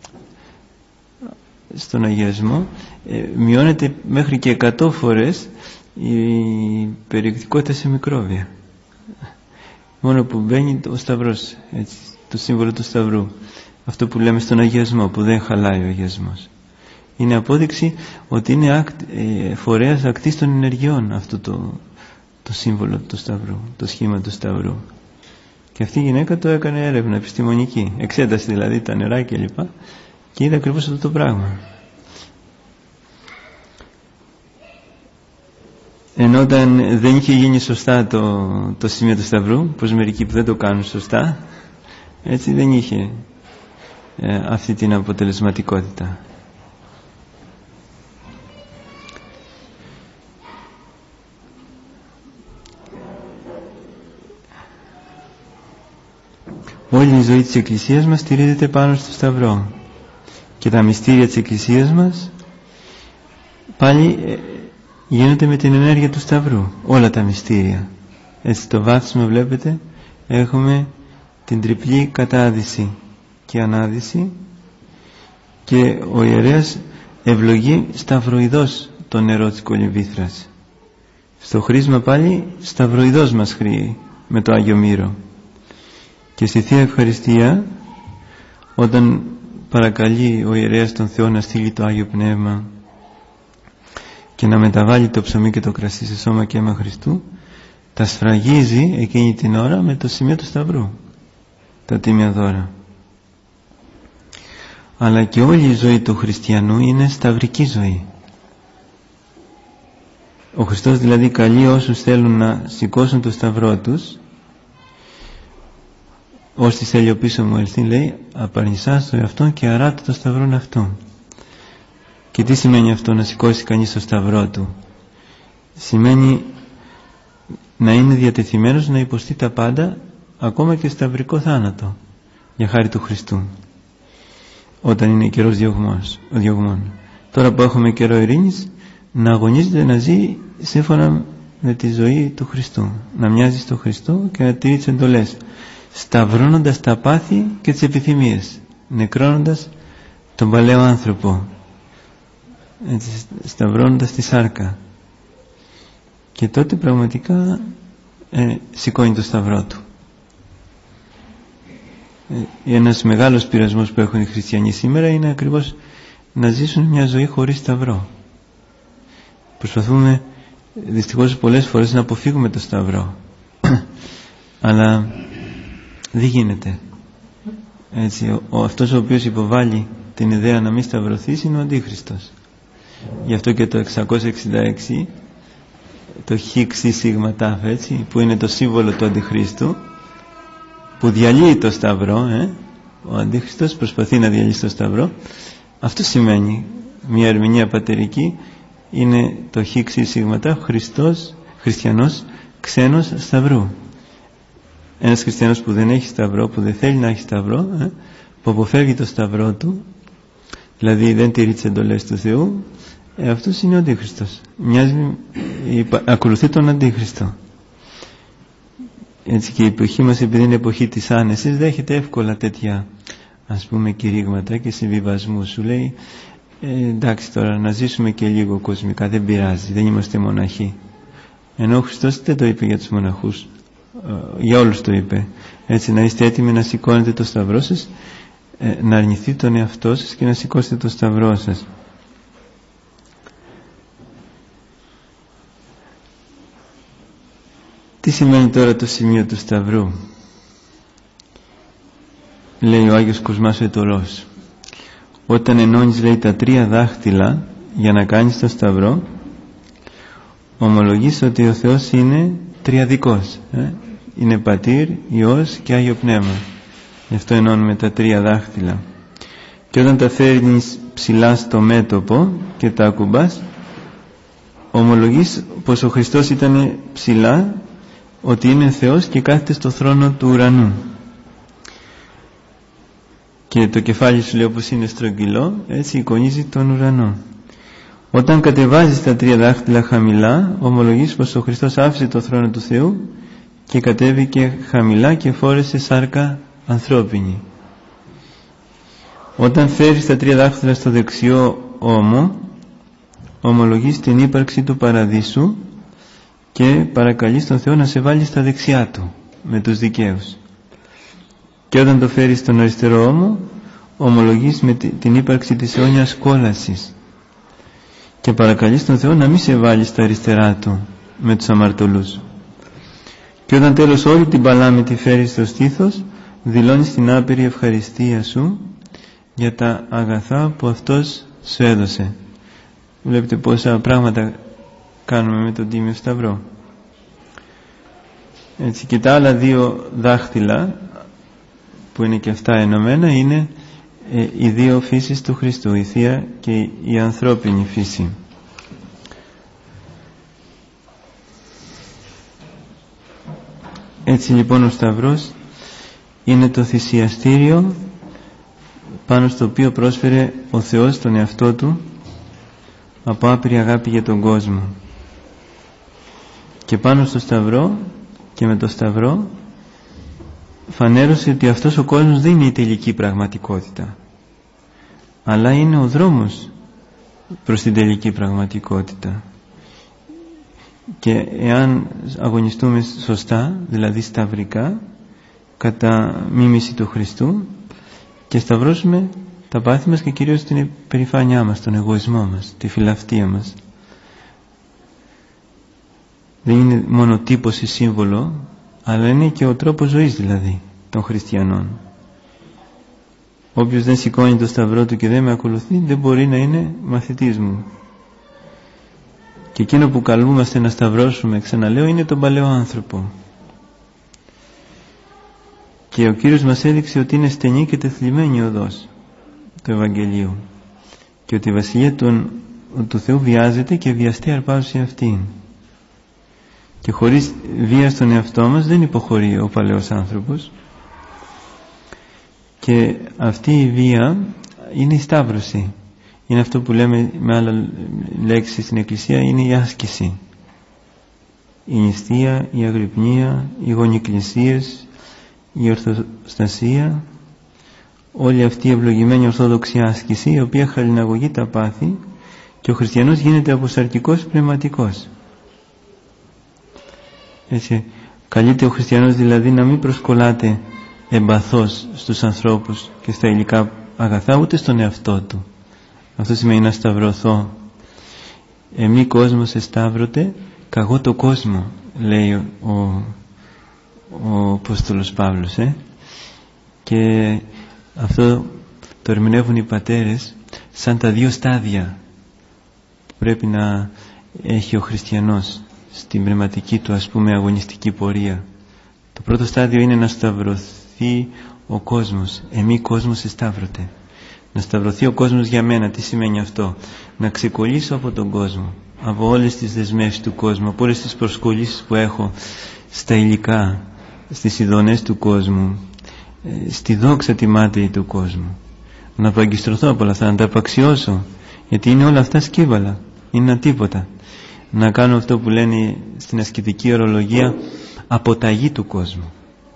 στον αγιασμό, ε, μειώνεται μέχρι και εκατό φορές η περιεκτικότητα σε μικρόβια, μόνο που μπαίνει ο Σταυρός, έτσι, το σύμβολο του Σταυρού, αυτό που λέμε στον αγιασμό, που δεν χαλάει ο αγιασμός. Είναι απόδειξη ότι είναι ακτ, ε, φορέας ακτίστων ενεργειών αυτό το, το σύμβολο του Σταυρού, το σχήμα του Σταυρού. Και αυτή η γυναίκα το έκανε έρευνα επιστημονική, εξέταση δηλαδή τα νερά και λοιπά, και είδε ακριβώς αυτό το πράγμα. Ενώ όταν δεν είχε γίνει σωστά το, το σημείο του Σταυρού, πως μερικοί που δεν το κάνουν σωστά, έτσι δεν είχε ε, αυτή την αποτελεσματικότητα. Όλη η ζωή της Εκκλησίας μας στηρίζεται πάνω στο Σταυρό και τα μυστήρια της Εκκλησίας μας πάλι γίνονται με την ενέργεια του Σταυρού, όλα τα μυστήρια. Έτσι στο βάθισμα βλέπετε έχουμε την τριπλή κατάδυση και ανάδυση και ο ιερέας ευλογεί σταυροειδώς το νερό της κολυμβήθρας. Στο χρήσμα πάλι σταυροειδώς μας χρήει με το Άγιο Μύρο. Και στη Θεία Ευχαριστία, όταν παρακαλεί ο ιερέας τον Θεό να στείλει το Άγιο Πνεύμα και να μεταβάλει το ψωμί και το κρασί σε σώμα και αίμα Χριστού, τα σφραγίζει εκείνη την ώρα με το σημείο του Σταυρού, τα τίμια δώρα. Αλλά και όλη η ζωή του χριστιανού είναι σταυρική ζωή. Ο Χριστός δηλαδή καλεί όσους θέλουν να σηκώσουν το Σταυρό τους, όσοι θέλει ο πίσω μου ελθεί, λέει, απαρνησάς το εαυτόν και αράτε το Σταυρόν αυτό. Και τι σημαίνει αυτό, να σηκώσει κανείς το Σταυρό του? Σημαίνει να είναι διατεθειμένος να υποστεί τα πάντα, ακόμα και σταυρικό θάνατο, για χάρη του Χριστού, όταν είναι καιρός διωγμών. Τώρα που έχουμε καιρό ειρήνης, να αγωνίζεται να ζει σύμφωνα με τη ζωή του Χριστού, να μοιάζει στο Χριστό και να τηρεί τις εντολές, σταυρώνοντας τα πάθη και τις επιθυμίες, νεκρώνοντας τον παλαιό άνθρωπο, έτσι, σταυρώνοντας τη σάρκα, και τότε πραγματικά ε, σηκώνει το Σταυρό του. Ε, ένας μεγάλος πειρασμός που έχουν οι χριστιανοί σήμερα είναι ακριβώς να ζήσουν μια ζωή χωρίς Σταυρό. Προσπαθούμε δυστυχώς πολλές φορές να αποφύγουμε το Σταυρό αλλά δεν γίνεται. Έτσι, ο, ο, αυτός ο οποίος υποβάλλει την ιδέα να μην σταυρωθείς είναι ο Αντίχριστος. Γι' αυτό και το εξακόσια εξήντα έξι, το χ σίγμα τάφ, έτσι, που είναι το σύμβολο του Αντιχρίστου, που διαλύει το Σταυρό, ε? Ο Αντίχριστος προσπαθεί να διαλύσει το Σταυρό. Αυτό σημαίνει μια ερμηνεία πατερική, είναι το χ σίγμα τάφ, Χριστός, χριστιανός ξένος Σταυρού. Ένας χριστιανός που δεν έχει Σταυρό, που δεν θέλει να έχει Σταυρό, ε? που αποφεύγει το Σταυρό του, δηλαδή δεν τηρεί τις εντολές του Θεού, ε, αυτός είναι ο Αντίχριστος. Μοιάζει, ακολουθεί τον Αντίχριστο. Έτσι και η εποχή μας, επειδή είναι εποχή της άνεσης, δέχεται εύκολα τέτοια, ας πούμε, κηρύγματα και συμβιβασμού. Σου λέει, ε, εντάξει, τώρα να ζήσουμε και λίγο κοσμικά, δεν πειράζει, δεν είμαστε μοναχοί. Ενώ ο Χριστός δεν το είπε για τους μοναχούς, ε, για όλους το είπε. Έτσι, να είστε έτοιμοι να σηκώνετε το Σταυρό σας, ε, να αρνηθείτε τον εαυτό σας και να σηκώσετε το Σταυρό σας. Τι σημαίνει τώρα το σημείο του Σταυρού? Λέει ο Άγιος Κοσμάς ο Αιτωλός, όταν ενώνεις, λέει, τα τρία δάχτυλα για να κάνεις το Σταυρό, ομολογείς ότι ο Θεός είναι τριαδικός, ε? είναι Πατήρ, Υιός και Άγιο Πνεύμα. Γι' αυτό ενώνουμε τα τρία δάχτυλα. Και όταν τα φέρνεις ψηλά στο μέτωπο και τα ακουμπάς, ομολογείς πως ο Χριστός ήταν ψηλά, ότι είναι Θεός και κάθεται στο θρόνο του ουρανού. Και το κεφάλι σου, λέει, όπως είναι στρογγυλό, έτσι εικονίζει τον ουρανό. Όταν κατεβάζεις τα τρία δάχτυλα χαμηλά, ομολογείς πως ο Χριστός άφησε το θρόνο του Θεού και κατέβηκε χαμηλά και φόρεσε σάρκα ανθρώπινη. Όταν φέρεις τα τρία δάχτυλα στο δεξιό ώμο, ομολογείς την ύπαρξη του παραδείσου και παρακαλείς τον Θεό να σε βάλει στα δεξιά του με τους δικαίους. Και όταν το φέρεις στον αριστερό ώμο, ομολογείς με την ύπαρξη της αιώνιας κόλασης και παρακαλείς τον Θεό να μην σε βάλει στα αριστερά του με τους αμαρτωλούς. Και όταν τέλος όλη την παλάμη τη φέρεις στο στήθος, δηλώνεις την άπειρη ευχαριστία σου για τα αγαθά που Αυτός σου έδωσε. Βλέπετε πόσα πράγματα κάνουμε με τον Τίμιο Σταυρό. Έτσι, και τα άλλα δύο δάχτυλα που είναι και αυτά ενωμένα είναι ε, οι δύο φύσεις του Χριστού, η Θεία και η ανθρώπινη φύση. Έτσι λοιπόν ο Σταυρός είναι το θυσιαστήριο πάνω στο οποίο πρόσφερε ο Θεός τον εαυτό Του από άπειρη αγάπη για τον κόσμο. Και πάνω στο Σταυρό και με το Σταυρό φανέρωσε ότι αυτός ο κόσμος δεν είναι η τελική πραγματικότητα, αλλά είναι ο δρόμος προς την τελική πραγματικότητα. Και εάν αγωνιστούμε σωστά, δηλαδή σταυρικά, κατά μίμηση του Χριστού, και σταυρώσουμε τα πάθη μας και κυρίως την περηφάνειά μας, τον εγωισμό μας, τη φιλαυτία μας. Δεν είναι μόνο τύπος ή σύμβολο, αλλά είναι και ο τρόπος ζωής δηλαδή των χριστιανών. Όποιος δεν σηκώνει το σταυρό του και δεν με ακολουθεί, δεν μπορεί να είναι μαθητής μου. Και εκείνο που καλούμαστε να σταυρώσουμε, ξαναλέω, είναι τον παλαιό άνθρωπο. Και ο Κύριος μας έδειξε ότι είναι στενή και τεθλιμμένη οδός του Ευαγγελίου και ότι η Βασιλεία του, του Θεού βιάζεται και βιαστεί αρπάζει αυτήν. Και χωρίς βία στον εαυτό μας δεν υποχωρεί ο παλαιός άνθρωπος. Και αυτή η βία είναι η σταύρωση. Είναι αυτό που λέμε με άλλα λέξη στην Εκκλησία, είναι η άσκηση. Η νηστεία, η αγρυπνία, οι γονικλησίες, η ορθοστασία, όλη αυτή η ευλογημένη ορθόδοξη άσκηση, η οποία χαλιναγωγεί τα πάθη και ο χριστιανός γίνεται αποσαρκικός πνευματικός. Έτσι, καλείται ο χριστιανός δηλαδή να μην προσκολάται εμπαθώς στους ανθρώπους και στα υλικά αγαθά, ούτε στον εαυτό του. Αυτό σημαίνει να σταυρωθώ. Εμή κόσμος εσταύρωτε, καγώ το κόσμο, λέει ο, ο Απόστολος Παύλος. Ε? Και αυτό το ερμηνεύουν οι πατέρες σαν τα δύο στάδια που πρέπει να έχει ο χριστιανός στην πνευματική του, ας πούμε, αγωνιστική πορεία. Το πρώτο στάδιο είναι να σταυρωθεί ο κόσμος. Εμή κόσμος εσταύρωτε. Να σταυρωθεί ο κόσμος για μένα. Τι σημαίνει αυτό? Να ξεκολλήσω από τον κόσμο, από όλες τις δεσμεύσεις του κόσμου, από όλες τις προσκολήσεις που έχω στα υλικά, στις ειδονές του κόσμου, στη δόξα τη μάταιη του κόσμου. Να απαγκιστρωθώ από όλα αυτά, να τα απαξιώσω, γιατί είναι όλα αυτά σκύβαλα, είναι ένα τίποτα. Να κάνω αυτό που λένε στην ασκητική ορολογία, αποταγή του κόσμου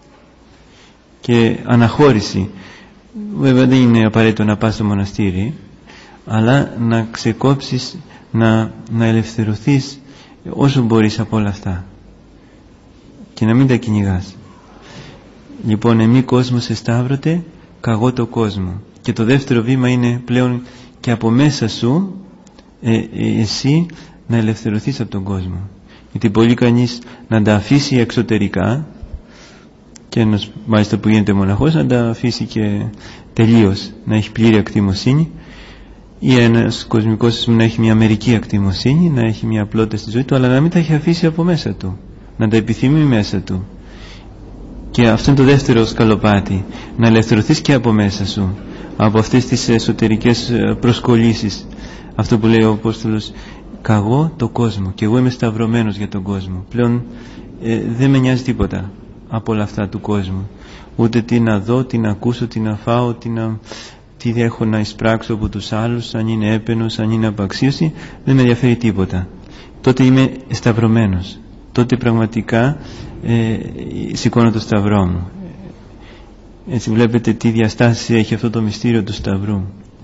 και αναχώρηση. Βέβαια δεν είναι απαραίτητο να πας στο μοναστήρι, αλλά να ξεκόψεις, να, να ελευθερωθείς όσο μπορείς από όλα αυτά και να μην τα κυνηγάς. Λοιπόν, εμή κόσμος εσταύρωτε, καγώ το κόσμο. Και το δεύτερο βήμα είναι πλέον και από μέσα σου ε, ε, εσύ να ελευθερωθείς από τον κόσμο. Γιατί μπορεί κανείς να τα αφήσει εξωτερικά, και ένας μάλιστα που γίνεται μοναχός να τα αφήσει και τελείως, να έχει πλήρη ακτιμοσύνη, ή ένας κοσμικός να έχει μια μερική ακτιμοσύνη, να έχει μια απλότητα στη ζωή του, αλλά να μην τα έχει αφήσει από μέσα του, να τα επιθυμεί μέσα του. Και αυτό είναι το δεύτερο σκαλοπάτι, να ελευθερωθείς και από μέσα σου από αυτές τις εσωτερικές προσκολήσεις. Αυτό που λέει ο Απόστολος, καγώ το κόσμο και εγώ είμαι σταυρωμένος για τον κόσμο. Πλέον ε, δεν με νοιάζει τίποτα από όλα αυτά του κόσμου, ούτε τι να δω, τι να ακούσω, τι να φάω, τι, να, τι έχω να εισπράξω από τους άλλους, αν είναι έπαινος, αν είναι απαξίωση, δεν με ενδιαφέρει τίποτα. Τότε είμαι σταυρωμένος, τότε πραγματικά ε, σηκώνω το σταυρό μου. Έτσι βλέπετε τι διαστάσεις έχει αυτό το μυστήριο του σταυρού.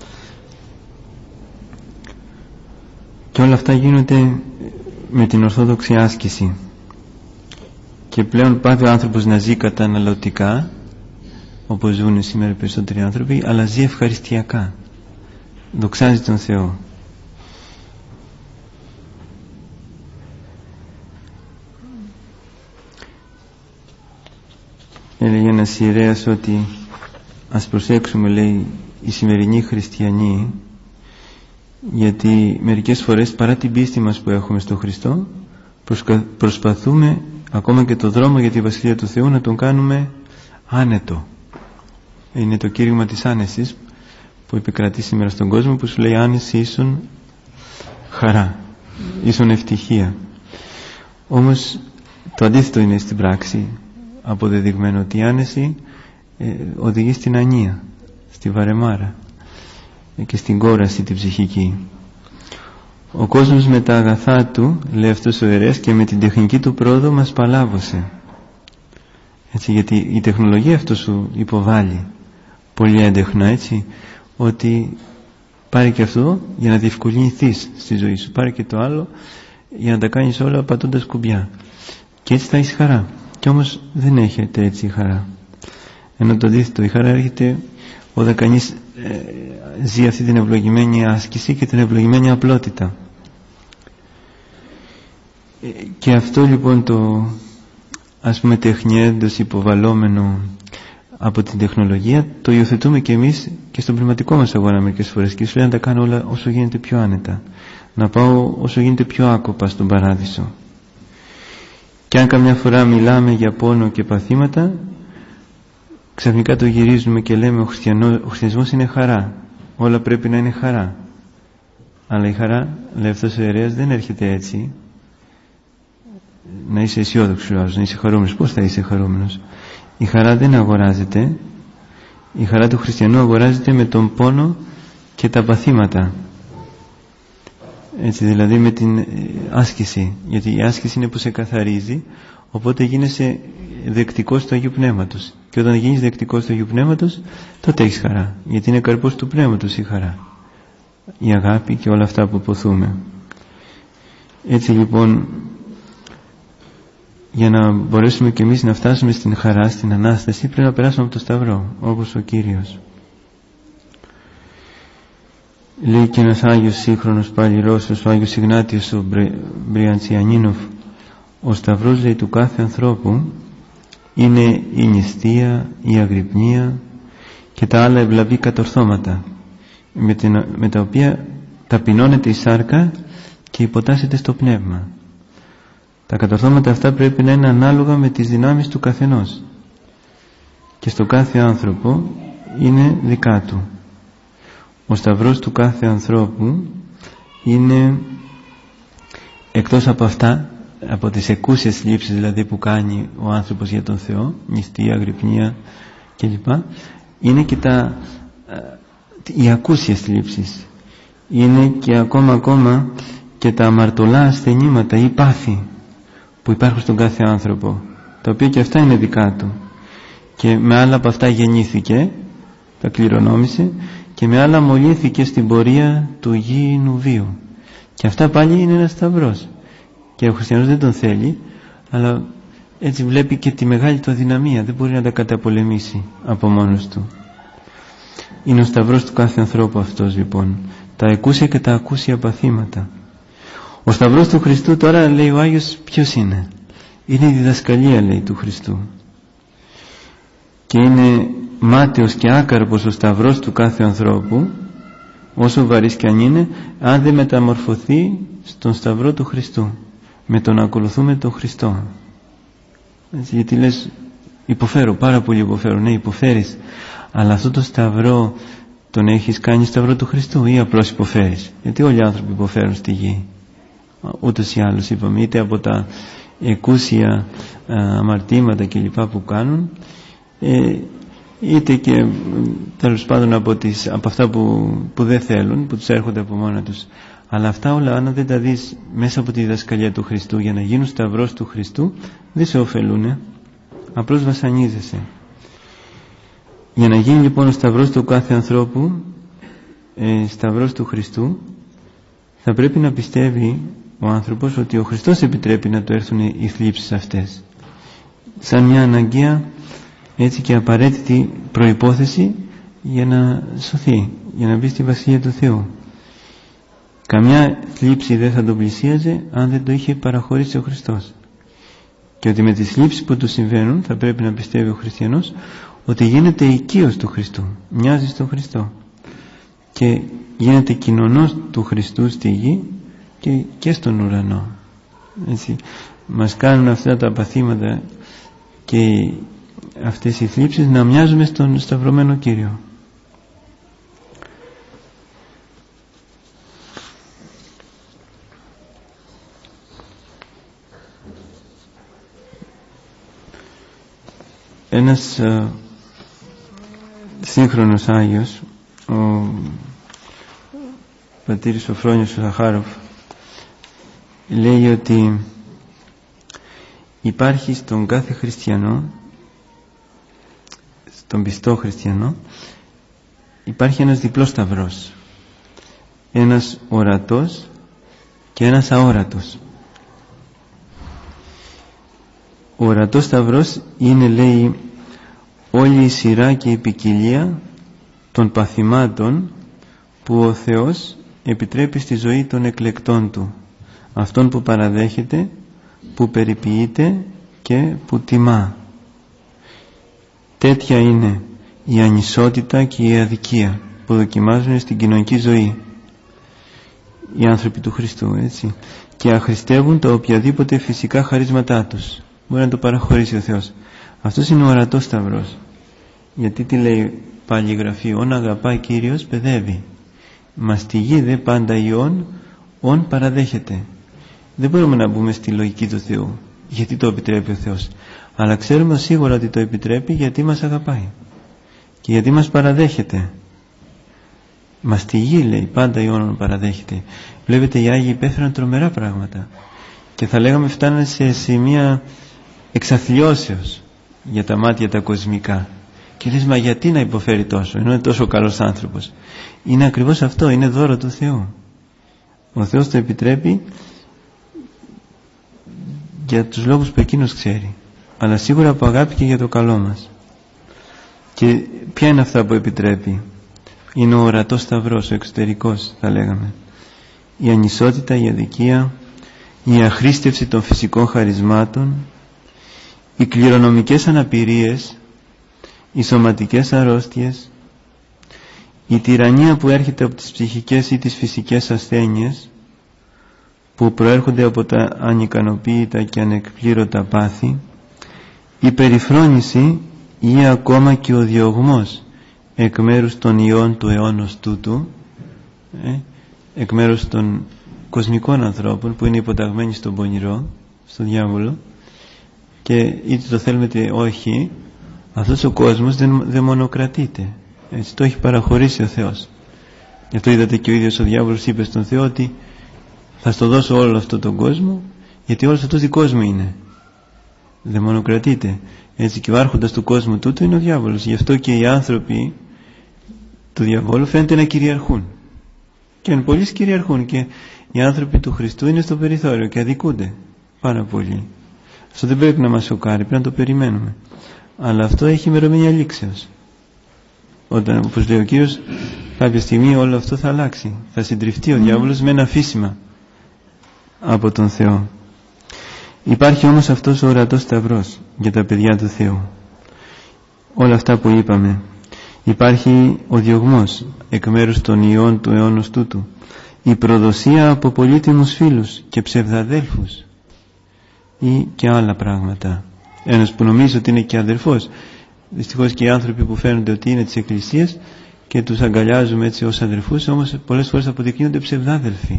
Και όλα αυτά γίνονται με την ορθόδοξη άσκηση. Και πλέον πάβει ο άνθρωπος να ζει καταναλωτικά, όπως ζουν σήμερα οι περισσότεροι άνθρωποι, αλλά ζει ευχαριστιακά. Δοξάζει τον Θεό. Έλεγε ένας ιερέας ότι ας προσέξουμε, λέει, οι σημερινοί χριστιανοί, γιατί μερικές φορές παρά την πίστη μας που έχουμε στον Χριστό προσκα... προσπαθούμε ακόμα και το δρόμο για τη Βασιλεία του Θεού να τον κάνουμε άνετο. Είναι το κήρυγμα της άνεσης που επικρατεί σήμερα στον κόσμο, που σου λέει άνεση ίσον χαρά, ίσον ευτυχία. Όμως το αντίθετο είναι στην πράξη αποδεδειγμένο, ότι η άνεση ε, οδηγεί στην ανία, στη βαρεμάρα ε, και στην κόραση την ψυχική. Ο κόσμος με τα αγαθά του, λέει αυτός ο ιερέας, και με την τεχνική του πρόοδο μας παλάβωσε. Έτσι, γιατί η τεχνολογία αυτό σου υποβάλλει πολύ έντεχνα, έτσι, ότι πάρε και αυτό για να διευκολυνθείς στη ζωή σου, πάρε και το άλλο για να τα κάνεις όλα πατώντας κουμπιά, και έτσι θα έχεις χαρά. Κι όμως δεν έχετε έτσι χαρά. Ενώ το αντίθετο, η χαρά έρχεται όταν κανείς ε, ζει αυτή την ευλογημένη άσκηση και την ευλογημένη απλότητα. Ε, και αυτό λοιπόν το, ας πούμε, τεχνιέντος υποβαλλόμενο από την τεχνολογία, το υιοθετούμε και εμείς και στον πνευματικό μας αγώνα μερικές φορές, και σου λέει να τα κάνω όλα όσο γίνεται πιο άνετα, να πάω όσο γίνεται πιο άκοπα στον παράδεισο. Και αν καμιά φορά μιλάμε για πόνο και παθήματα, ξαφνικά το γυρίζουμε και λέμε ο, χριστιανό, ο χριστιανισμός είναι χαρά, όλα πρέπει να είναι χαρά. Αλλά η χαρά, λέει αυτός ο ιερέας, δεν έρχεται έτσι, να είσαι αισιόδοξος, να είσαι χαρούμενος. Πώς θα είσαι χαρούμενος? Η χαρά δεν αγοράζεται. Η χαρά του χριστιανού αγοράζεται με τον πόνο και τα παθήματα, έτσι, δηλαδή με την άσκηση, γιατί η άσκηση είναι που σε καθαρίζει, οπότε γίνεσαι δεκτικός του Αγίου Πνεύματος, και όταν γίνεις δεκτικός του Αγίου Πνεύματος, τότε έχεις χαρά, γιατί είναι καρπός του Πνεύματος η χαρά, η αγάπη και όλα αυτά που ποθούμε. Έτσι λοιπόν, για να μπορέσουμε και εμείς να φτάσουμε στην χαρά, στην Ανάσταση, πρέπει να περάσουμε από το Σταυρό, όπως ο Κύριος. Λέει και ένας Άγιος σύγχρονος πάλι Ρώσος, ο Άγιος Ιγνάτιος ο Μπριαντσιανίνοφ, ο Σταυρός, λέει, του κάθε ανθρώπου είναι η νηστεία, η αγρυπνία και τα άλλα ευλαβή κατορθώματα, με, την, με τα οποία ταπεινώνεται η σάρκα και υποτάσσεται στο πνεύμα. Τα κατορθώματα αυτά πρέπει να είναι ανάλογα με τις δυνάμεις του καθενός, και στο κάθε άνθρωπο είναι δικά του. Ο Σταυρός του κάθε ανθρώπου είναι, εκτός από αυτά, από τις εκούσιες θλίψεις δηλαδή που κάνει ο άνθρωπος για τον Θεό, νηστεία, αγρυπνία κλπ, είναι και τα, οι ακούσιες θλίψεις, είναι και ακόμα ακόμα και τα αμαρτωλά ασθενήματα ή πάθη που υπάρχουν στον κάθε άνθρωπο, τα οποία και αυτά είναι δικά του, και με άλλα από αυτά γεννήθηκε, τα κληρονόμησε, και με άλλα μολύνθηκε στην πορεία του γήινου βίου, και αυτά πάλι είναι ένας σταυρός, και ο χριστιανός δεν τον θέλει, αλλά έτσι βλέπει και τη μεγάλη του αδυναμία, δεν μπορεί να τα καταπολεμήσει από μόνος του. Είναι ο σταυρός του κάθε ανθρώπου αυτός λοιπόν, τα εκούσια και τα ακούσια παθήματα. Ο σταυρός του Χριστού τώρα, λέει ο Άγιος, ποιος είναι? Είναι η διδασκαλία, λέει, του Χριστού, και είναι μάταιος και άκαρπος ο σταυρός του κάθε ανθρώπου, όσο βαρύς κι αν είναι, αν δεν μεταμορφωθεί στον σταυρό του Χριστού, με τον να ακολουθούμε τον Χριστό. Έτσι, γιατί λες, υποφέρω, πάρα πολύ υποφέρω. Ναι, υποφέρεις, αλλά αυτό το σταυρό τον έχεις κάνει σταυρό του Χριστού, ή απλώς υποφέρεις? Γιατί όλοι οι άνθρωποι υποφέρουν στη γη, ούτως ή άλλως, είπαμε, είτε από τα εκούσια αμαρτήματα και λοιπά που κάνουν, ε, είτε και τέλος πάντων από, τις, από αυτά που, που δεν θέλουν, που τους έρχονται από μόνα τους. Αλλά αυτά όλα, αν δεν τα δεις μέσα από τη διδασκαλία του Χριστού, για να γίνουν σταυρός του Χριστού, δεν σε ωφελούνε, απλώς βασανίζεσαι. Για να γίνει λοιπόν ο σταυρός του κάθε ανθρώπου, ε, σταυρός του Χριστού, θα πρέπει να πιστεύει ο άνθρωπος ότι ο Χριστός επιτρέπει να του έρθουν οι θλίψεις αυτές, σαν μια αναγκαία, έτσι, και απαραίτητη προϋπόθεση για να σωθεί, για να μπει στη Βασιλεία του Θεού. Καμιά θλίψη δεν θα τον πλησίαζε αν δεν το είχε παραχωρήσει ο Χριστός, και ότι με τις θλίψεις που του συμβαίνουν θα πρέπει να πιστεύει ο χριστιανός ότι γίνεται οικείος του Χριστού, μοιάζει στον Χριστό και γίνεται κοινωνός του Χριστού στη γη και, και στον ουρανό. Έτσι, μας κάνουν αυτά τα παθήματα και αυτές οι θλίψεις να μοιάζουμε στον σταυρωμένο Κύριο. Ένας α, σύγχρονος Άγιος, ο πατήρ Σοφρόνιος ο Ζαχάροφ, λέει ότι υπάρχει στον κάθε χριστιανό, στον πιστό χριστιανό, υπάρχει ένας διπλός σταυρός, ένας ορατός και ένας αόρατος. Ο ορατός σταυρός είναι, λέει, όλη η σειρά και η ποικιλία των παθημάτων που ο Θεός επιτρέπει στη ζωή των εκλεκτών Του, αυτόν που παραδέχεται, που περιποιείται και που τιμά. Τέτοια είναι η ανισότητα και η αδικία που δοκιμάζουν στην κοινωνική ζωή οι άνθρωποι του Χριστού, έτσι, και αχρηστεύουν τα οποιαδήποτε φυσικά χαρίσματά τους. Μπορεί να το παραχωρήσει ο Θεός. Αυτός είναι ο ορατός σταυρός. Γιατί τι λέει πάλι η Γραφή? «Ον αγαπά Κύριος παιδεύει, μα στη γη δε πάντα ιών, ον παραδέχεται». Δεν μπορούμε να μπούμε στη λογική του Θεού γιατί το επιτρέπει ο Θεός, αλλά ξέρουμε σίγουρα ότι το επιτρέπει γιατί μας αγαπάει και γιατί μας παραδέχεται. Μα στη γη, λέει, πάντα ιών παραδέχεται. Βλέπετε, οι Άγιοι υπέφεραν τρομερά πράγματα και θα λέγαμε φτάνανε σε σημεία εξαθλιώσεως για τα μάτια τα κοσμικά. Και λες, μα γιατί να υποφέρει τόσο ενώ είναι τόσο καλός άνθρωπος? Είναι ακριβώς αυτό, είναι δώρο του Θεού. Ο Θεός το επιτρέπει για τους λόγους που εκείνος ξέρει, αλλά σίγουρα από αγάπη και για το καλό μας. Και ποια είναι αυτά που επιτρέπει? Είναι ο ορατός σταυρός, ο εξωτερικός, θα λέγαμε. Η ανισότητα, η αδικία, η αχρήστευση των φυσικών χαρισμάτων, οι κληρονομικές αναπηρίες, οι σωματικές αρρώστιες, η τυραννία που έρχεται από τις ψυχικές ή τις φυσικές ασθένειες που προέρχονται από τα ανικανοποίητα και ανεκπλήρωτα πάθη, η περιφρόνηση ή ακόμα και ο διωγμός εκ μέρους των ιών του αιώνος τούτου, ε, εκ μέρους των κοσμικών ανθρώπων που είναι υποταγμένοι στον πονηρό, στον διάβολο, και είτε το θέλουμε είτε όχι, αυτός ο κόσμος δεν, δεν μονοκρατείται, έτσι το έχει παραχωρήσει ο Θεός. Γι' αυτό είδατε και ο ίδιος ο διάβολος είπε στον Θεό ότι θα στο δώσω όλο αυτό τον κόσμο, γιατί όλος αυτός δικός μου είναι, δεν μονοκρατείται. Έτσι και ο άρχοντας του κόσμου τούτου είναι ο διάβολος. Γι' αυτό και οι άνθρωποι του διαβόλου φαίνεται να κυριαρχούν, και εν πολλοίς κυριαρχούν, και οι άνθρωποι του Χριστού είναι στο περιθώριο και αδικούνται πάρα πολύ. Αυτό δεν πρέπει να μας σοκάρει, πρέπει να το περιμένουμε, αλλά αυτό έχει ημερομηνία λήξεως. Όταν, όπως λέει ο Κύριος, κάποια στιγμή όλο αυτό θα αλλάξει, θα συντριφτεί ο διάβολος με ένα αφήσιμα από τον Θεό. Υπάρχει όμως αυτός ο ορατός σταυρός για τα παιδιά του Θεού. Όλα αυτά που είπαμε. Υπάρχει ο διωγμός εκ μέρους των ιών του αιώνος τούτου, η προδοσία από πολύτιμους φίλους και ψευδαδέλφους ή και άλλα πράγματα. Ένας που νομίζει ότι είναι και αδερφός. Δυστυχώς και οι άνθρωποι που φαίνονται ότι είναι της Εκκλησίας και τους αγκαλιάζουμε έτσι ως αδερφούς, όμως πολλές φορές αποδεικνύονται ψευδάδελφοι.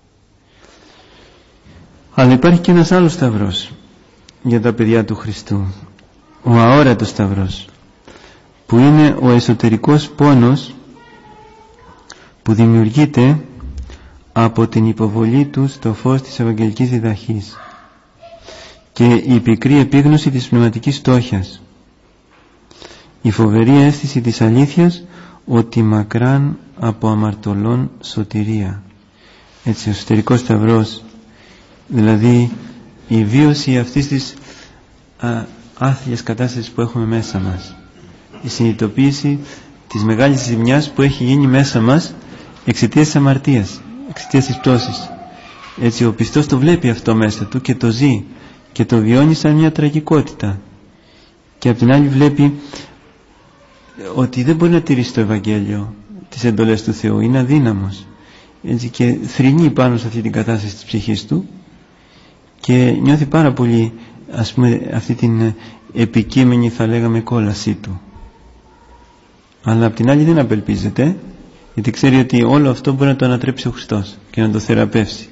Αλλά υπάρχει και ένας άλλος σταυρός για τα παιδιά του Χριστού, ο αόρατος σταυρός, που είναι ο εσωτερικός πόνος που δημιουργείται από την υποβολή του στο φως της Ευαγγελικής Διδαχής και η πικρή επίγνωση της πνευματικής στόχιας, η φοβερή αίσθηση της αλήθειας ότι μακράν από αμαρτωλών σωτηρία. Έτσι, ο εσωτερικός σταυρός, δηλαδή η βίωση αυτής της α, άθλιας κατάστασης που έχουμε μέσα μας, η συνειδητοποίηση της μεγάλης ζημιάς που έχει γίνει μέσα μας εξαιτίας της αμαρτίας, εξαιτίας της πτώσης. Έτσι ο πιστός το βλέπει αυτό μέσα του και το ζει και το βιώνει σαν μια τραγικότητα, και απ' την άλλη βλέπει ότι δεν μπορεί να τηρήσει το Ευαγγέλιο, τις εντολές του Θεού, είναι αδύναμος, έτσι, και θρηνεί πάνω σε αυτή την κατάσταση της ψυχής του και νιώθει πάρα πολύ, ας πούμε, αυτή την επικείμενη, θα λέγαμε, κόλασή του. Αλλά απ' την άλλη δεν απελπίζεται, γιατί ξέρει ότι όλο αυτό μπορεί να το ανατρέψει ο Χριστός και να το θεραπεύσει.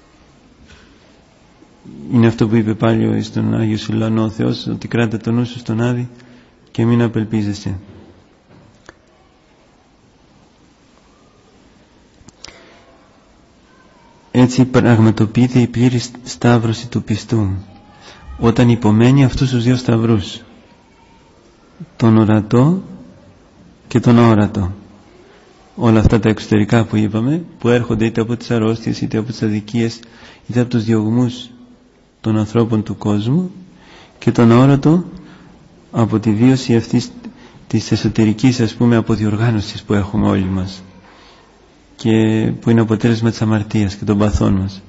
Είναι αυτό που είπε πάλι στον Άγιο Σιλανό ο Θεός, ότι κράτα το νου σου στον Άδη και μην απελπίζεσαι. Έτσι πραγματοποιείται η πλήρη σταύρωση του πιστού όταν υπομένει αυτούς τους δύο σταυρούς, τον ορατό και τον αόρατο. Όλα αυτά τα εξωτερικά που είπαμε, που έρχονται είτε από τις αρρώστιες, είτε από τις αδικίες, είτε από τους διωγμούς των ανθρώπων του κόσμου, και τον αόρατο από τη βίωση αυτής της εσωτερικής, ας πούμε, αποδιοργάνωσης που έχουμε όλοι μας και που είναι αποτέλεσμα της αμαρτίας και των παθών μας.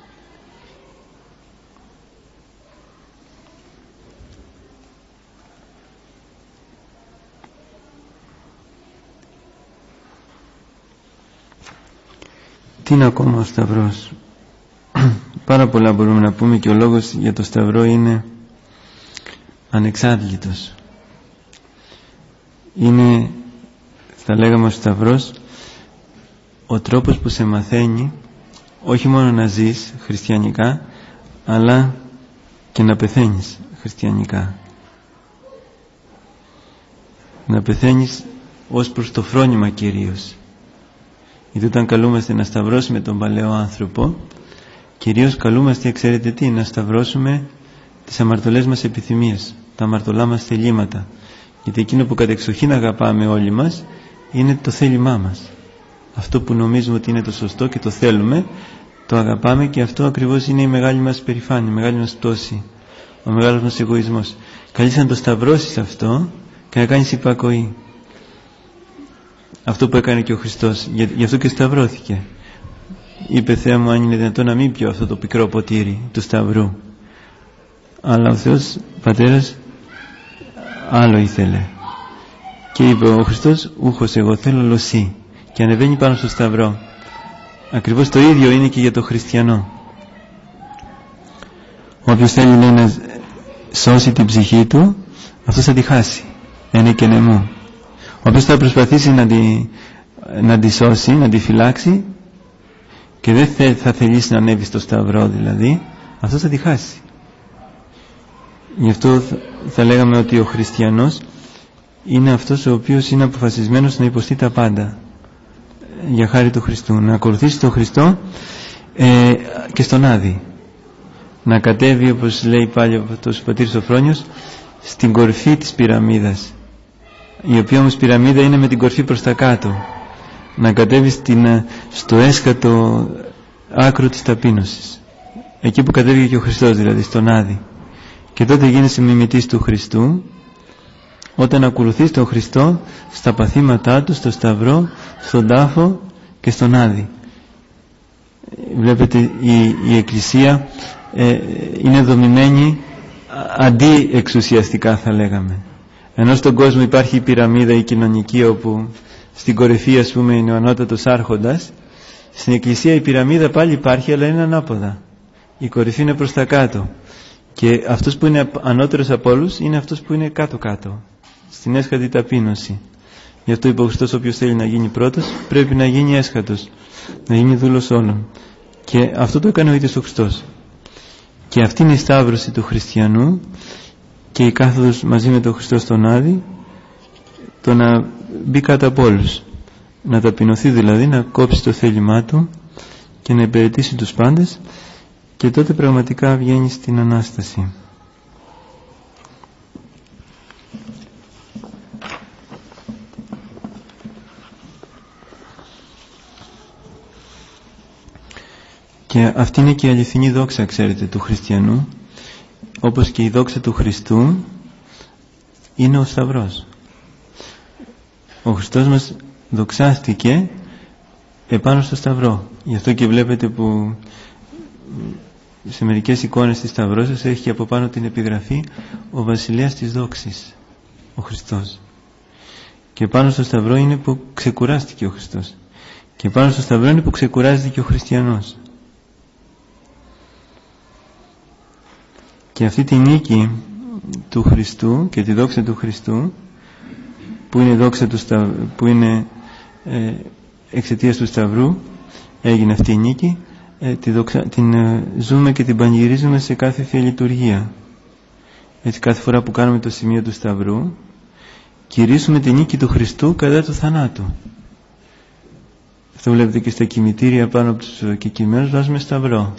Τι είναι ακόμα ο Σταυρός? Πάρα πολλά μπορούμε να πούμε, και ο λόγος για το Σταυρό είναι ανεξάντλητος. Είναι, θα λέγαμε, ο Σταυρός ο τρόπος που σε μαθαίνει όχι μόνο να ζεις χριστιανικά, αλλά και να πεθαίνεις χριστιανικά. Να πεθαίνεις ως προς το φρόνημα κυρίως. Γιατί όταν καλούμαστε να σταυρώσουμε τον παλαιό άνθρωπο, κυρίως καλούμαστε, ξέρετε τι, να σταυρώσουμε τις αμαρτωλές μας επιθυμίες, τα αμαρτωλά μας θελήματα. Γιατί εκείνο που κατεξοχήν αγαπάμε όλοι μας είναι το θέλημά μας. Αυτό που νομίζουμε ότι είναι το σωστό και το θέλουμε, το αγαπάμε, και αυτό ακριβώς είναι η μεγάλη μας περηφάνεια, η μεγάλη μας πτώση, ο μεγάλος μας εγωισμός. Καλύτερα να το σταυρώσεις αυτό και να κάνεις υπακοή. Αυτό που έκανε και ο Χριστός, γι' αυτό και σταυρώθηκε. Είπε, Θεέ μου, αν είναι δυνατόν να μην πιω αυτό το πικρό ποτήρι του σταυρού. Αλλά ο Θεός Πατέρας άλλο ήθελε. Και είπε ο Χριστός, ούχος εγώ θέλω λοσί. Και ανεβαίνει πάνω στο σταυρό. Ακριβώς το ίδιο είναι και για το χριστιανό. Όποιος θέλει, λέει, να σώσει την ψυχή του, αυτός θα τη χάσει. Είναι και νεμού. Όποιος θα προσπαθήσει να τη, να τη σώσει, να τη φυλάξει, και δεν θε, θα θελήσει να ανέβει στο σταυρό δηλαδή, αυτός θα τη χάσει. Γι' αυτό θα, θα λέγαμε ότι ο χριστιανός είναι αυτός ο οποίος είναι αποφασισμένος να υποστεί τα πάντα για χάρη του Χριστού, να ακολουθήσει τον Χριστό ε, και στον Άδη, να κατέβει, όπως λέει πάλι ο πατήρ Σοφρόνιος, στην κορφή της πυραμίδας, η οποία όμως πυραμίδα είναι με την κορφή προς τα κάτω, να κατέβει στην, στο έσκατο άκρο της ταπείνωσης, εκεί που κατέβηκε και ο Χριστός, δηλαδή στον Άδη. Και τότε γίνεσαι μιμητής του Χριστού όταν ακολουθείς τον Χριστό στα παθήματά του, στο σταυρό, στον τάφο και στον Άδη. Βλέπετε, η, η Εκκλησία ε, είναι δομημένη αντί εξουσιαστικά, θα λέγαμε. Ενώ στον κόσμο υπάρχει η πυραμίδα η κοινωνική, όπου στην κορυφή, ας πούμε, είναι ο ανώτατος άρχοντας, στην Εκκλησία η πυραμίδα πάλι υπάρχει, αλλά είναι ανάποδα. Η κορυφή είναι προς τα κάτω. Και αυτός που είναι ανώτερος από όλους είναι αυτός που είναι κάτω-κάτω, στην έσχατη ταπείνωση. Γι' αυτό είπε ο Χριστός, όποιος θέλει να γίνει πρώτος πρέπει να γίνει έσχατος, να γίνει δούλος όλων. Και αυτό το έκανε ο ίδιος ο Χριστός. Και αυτή είναι η σταύρωση του χριστιανού και η κάθοδος μαζί με τον Χριστό στον Άδη, το να μπει κάτω από όλους, να ταπεινωθεί δηλαδή, να κόψει το θέλημά του και να υπηρετήσει τους πάντες, και τότε πραγματικά βγαίνει στην Ανάσταση. Και αυτή είναι και η αληθινή δόξα, ξέρετε, του χριστιανού, όπως και η δόξα του Χριστού είναι ο Σταυρός. Ο Χριστός μας δοξάστηκε επάνω στο Σταυρό. Γι' αυτό και βλέπετε που σε μερικές εικόνες της Σταυρώσεως έχει από πάνω την επιγραφή ο Βασιλέας της Δόξης, ο Χριστός. Και πάνω στο Σταυρό είναι που ξεκουράστηκε ο Χριστός. Και πάνω στο Σταυρό είναι που ξεκουράζεται και ο χριστιανός. Και αυτή τη νίκη του Χριστού και τη δόξα του Χριστού, που είναι, δόξα του Σταυρ... που είναι ε, εξαιτίας του Σταυρού έγινε αυτή η νίκη, ε, τη δοξα... την ε, ζούμε και την πανηγυρίζουμε σε κάθε Θεία Λειτουργία. Έτσι, κάθε φορά που κάνουμε το σημείο του Σταυρού, κηρύσσουμε τη νίκη του Χριστού κατά του θανάτου. Αυτό βλέπετε και στα κημητήρια πάνω από τους κεκοιμένους βάζουμε σταυρό.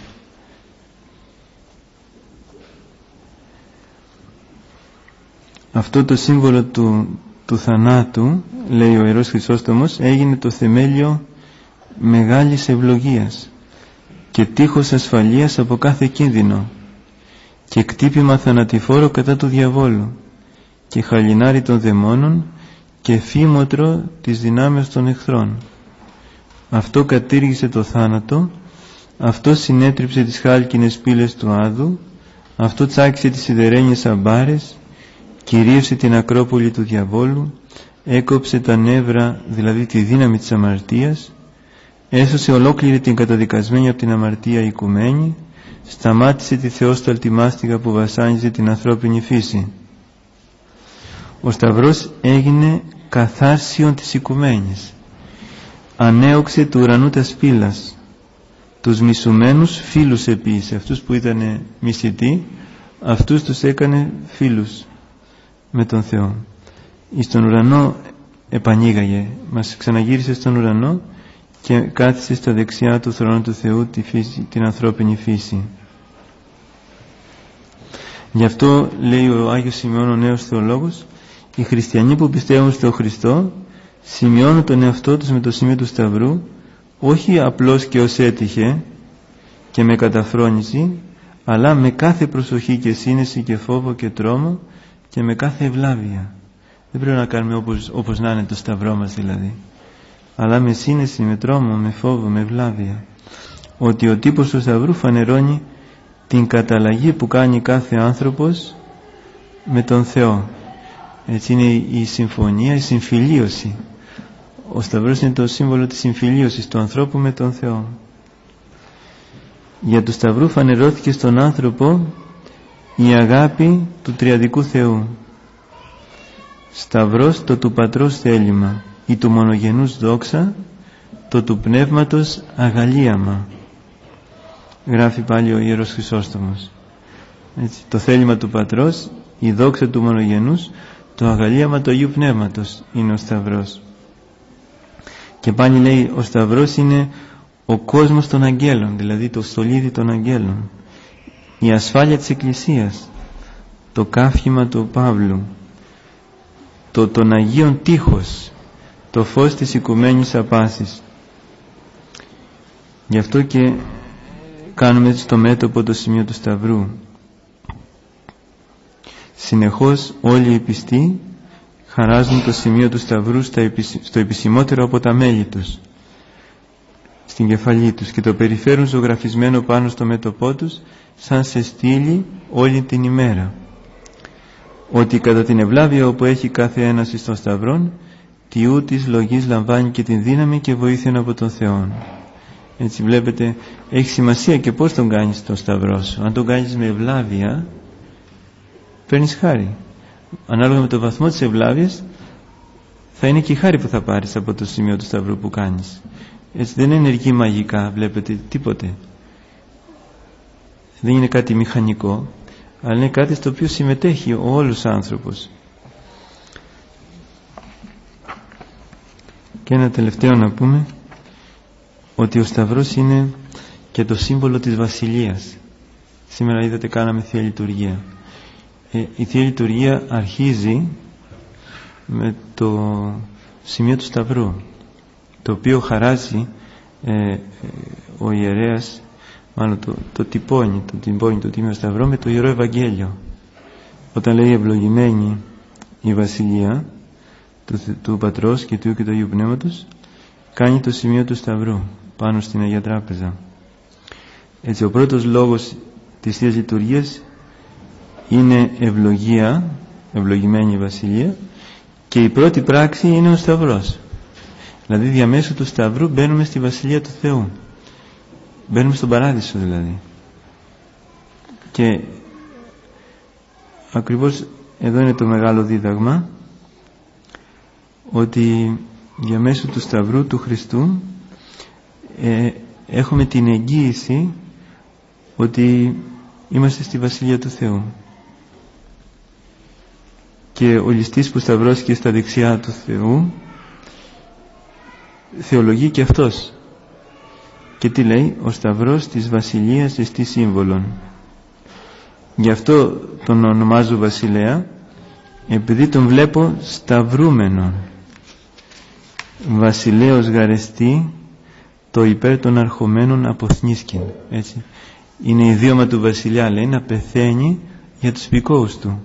Αυτό το σύμβολο του, του θανάτου, λέει ο Ιερός Χρυσόστομος, έγινε το θεμέλιο μεγάλης ευλογίας και τείχος ασφαλείας από κάθε κίνδυνο και κτύπημα θανατηφόρο κατά του διαβόλου και χαλινάρι των δαιμόνων και φήμοτρο της δυνάμεως των εχθρών. Αυτό κατήργησε το θάνατο, αυτό συνέτριψε τις χάλκινες πύλες του Άδου, αυτό τσάκισε τις σιδερένιες αμπάρες, κυρίευσε την Ακρόπολη του διαβόλου, έκοψε τα νεύρα, δηλαδή τη δύναμη της αμαρτίας, έσωσε ολόκληρη την καταδικασμένη από την αμαρτία οικουμένη, σταμάτησε τη θεόσταλτη μάστιγα που βασάνιζε την ανθρώπινη φύση. Ο Σταυρός έγινε καθάρσιον της οικουμένης, ανέωξε του ουρανού τα σπήλας, τους μισουμένους φίλους επίσης, αυτούς που ήταν μισητοί, αυτούς τους έκανε φίλους με τον Θεό. Εις τον ουρανό επανήγαγε, μας ξαναγύρισε στον ουρανό και κάθισε στα δεξιά του θρόνου του Θεού τη φύση, την ανθρώπινη φύση. Γι' αυτό λέει ο Άγιος Σημειών ο νέος θεολόγος, οι χριστιανοί που πιστεύουν στον Χριστό σημειώνουν τον εαυτό τους με το σημείο του Σταυρού, όχι απλώς και ως έτυχε και με καταφρόνηση, αλλά με κάθε προσοχή και σύνεση και φόβο και τρόμο και με κάθε ευλάβεια. Δεν πρέπει να κάνουμε όπως, όπως να είναι το Σταυρό μας δηλαδή, αλλά με σύνεση, με τρόμο, με φόβο, με ευλάβεια. Ότι ο τύπος του Σταυρού φανερώνει την καταλλαγή που κάνει κάθε άνθρωπος με τον Θεό. Έτσι είναι η συμφωνία, η συμφιλίωση. Ο Σταυρός είναι το σύμβολο της συμφιλίωσης του ανθρώπου με τον Θεό. Για του Σταυρού φανερώθηκε στον άνθρωπο η αγάπη του τριαδικού Θεού. Σταυρός το του Πατρός θέλημα, ή του μονογενούς δόξα, το του Πνεύματος αγαλίαμα. Γράφει πάλι ο Ιερός Χρυσόστομος. Έτσι, το θέλημα του Πατρός, η δόξα του μονογενούς, το αγαλίαμα του Αγίου Πνεύματος είναι ο Σταυρός. Και πάλι λέει ο Σταυρός είναι ο κόσμος των αγγέλων, δηλαδή το στολίδι των αγγέλων, η ασφάλεια της Εκκλησίας, το κάφημα του Παύλου, το των Αγίων τείχος, το φως της οικουμένης απάσης. Γι' αυτό και κάνουμε στο μέτωπο το σημείο του Σταυρού. Συνεχώς όλοι οι πιστοί χαράζουν το σημείο του Σταυρού στο επισημότερο από τα μέλη τους, στην κεφαλή τους, και το περιφέρουν ζωγραφισμένο πάνω στο μέτωπό τους σαν σε στήλη όλη την ημέρα. Ότι κατά την ευλάβεια όπου έχει κάθε ένας εις των Σταυρών, τιού της λογής λαμβάνει και την δύναμη και βοήθεια από τον Θεό. Έτσι βλέπετε, έχει σημασία και πώς τον κάνεις τον Σταυρό σου. Αν τον κάνεις με ευλάβεια, παίρνεις χάρη. Ανάλογα με το βαθμό της ευλάβειας θα είναι και η χάρη που θα πάρεις από το σημείο του Σταυρού που κάνεις. Έτσι δεν ενεργεί μαγικά, βλέπετε, τίποτε. Δεν είναι κάτι μηχανικό, αλλά είναι κάτι στο οποίο συμμετέχει ο όλος άνθρωπος. Και ένα τελευταίο να πούμε, ότι ο Σταυρός είναι και το σύμβολο της Βασιλείας. Σήμερα είδατε κάναμε Θεία Λειτουργία. Ε, η Θεία Λειτουργία αρχίζει με το σημείο του Σταυρού, το οποίο χαράζει ε, ε, ο ιερέας, μάλλον το, το τυπώνει, το τυπώνει το Τίμιο Σταυρό με το Ιερό Ευαγγέλιο. Όταν λέει ευλογημένη η Βασιλεία του, του Πατρός και του Υιού και του Αγίου Πνεύματος, κάνει το σημείο του Σταυρού πάνω στην Αγία Τράπεζα. Έτσι ο πρώτος λόγος της Θείας Λειτουργίας είναι ευλογία, ευλογημένη η Βασιλεία, και η πρώτη πράξη είναι ο Σταυρός. Δηλαδή διαμέσου του Σταυρού μπαίνουμε στη Βασιλεία του Θεού, μπαίνουμε στον Παράδεισο δηλαδή. Και ακριβώς εδώ είναι το μεγάλο δίδαγμα, ότι διαμέσου του Σταυρού του Χριστού ε, έχουμε την εγγύηση ότι είμαστε στη Βασιλεία του Θεού. Και ο ληστής που σταυρώθηκε στα δεξιά του Θεού θεολογεί και αυτός Και τι λέει? Ο σταυρός της βασιλείας εστί σύμβολον. Γι' αυτό τον ονομάζω βασιλέα, επειδή τον βλέπω σταυρούμενον. Βασιλέος γαρεστή, το υπέρ των αρχομένων αποθνίσκην. Έτσι. Είναι ιδίωμα του βασιλιά, λέει, να πεθαίνει για τους υπηκόους του.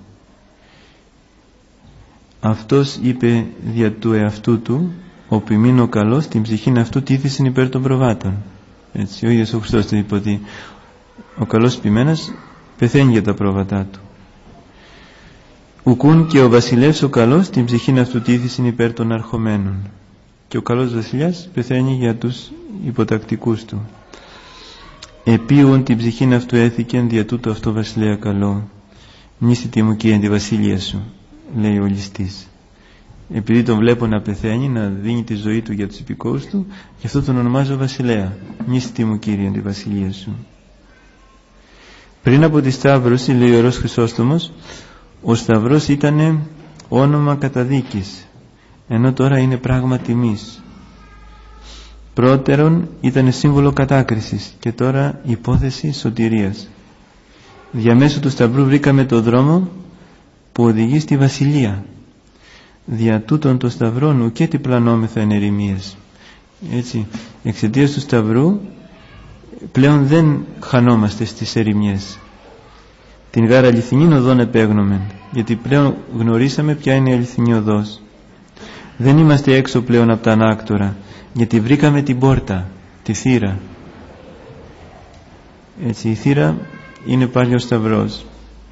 Αυτός είπε δια του εαυτού του, όπου μείνει ο καλός, την ψυχήν αυτού τήθησιν υπέρ των προβάτων. Έτσι, ο ίδιος ο Χριστός το είπε, ότι ο καλός ποιμένας πεθαίνει για τα πρόβατά του. Ουκούν και ο βασιλεύς ο καλός, την ψυχήν αυτού τήθησιν υπέρ των αρχομένων. Και ο καλός βασιλιάς πεθαίνει για τους υποτακτικούς του. Επίουν την ψυχήν αυτού έθηκεν δια τούτο αυτό βασιλέα καλό. Μνήσθητη μου Κύριε τη βασιλεία σου, λέει ο ληστής. Επειδή τον βλέπω να πεθαίνει, να δίνει τη ζωή του για τους υπηκόους του, γι' αυτό τον ονομάζω βασιλέα. Μνήσθητη μου Κύριε τη βασιλεία σου. Πριν από τη Σταύρωση, λέει ο Ιερός Χρυσόστομος, ο Σταυρός ήταν όνομα καταδίκης, ενώ τώρα είναι πράγμα τιμής. Πρώτερον ήταν σύμβολο κατάκρισης και τώρα υπόθεση σωτηρίας. Διαμέσου του Σταυρού βρήκαμε το δρόμο που οδηγεί στη βασιλεία. Δια τούτον το Σταυρόν ουκέ τι πλανόμεθα εν ερημίες. Έτσι, εξαιτίας του Σταυρού πλέον δεν χανόμαστε στις ερημιές. Την γάρα αληθινήν οδόν επέγνωμεν, γιατί πλέον γνωρίσαμε ποια είναι η αληθινή οδός. Δεν είμαστε έξω πλέον από τα ανάκτορα, γιατί βρήκαμε την πόρτα, τη θύρα. Έτσι, η θύρα είναι πάλι ο Σταυρός.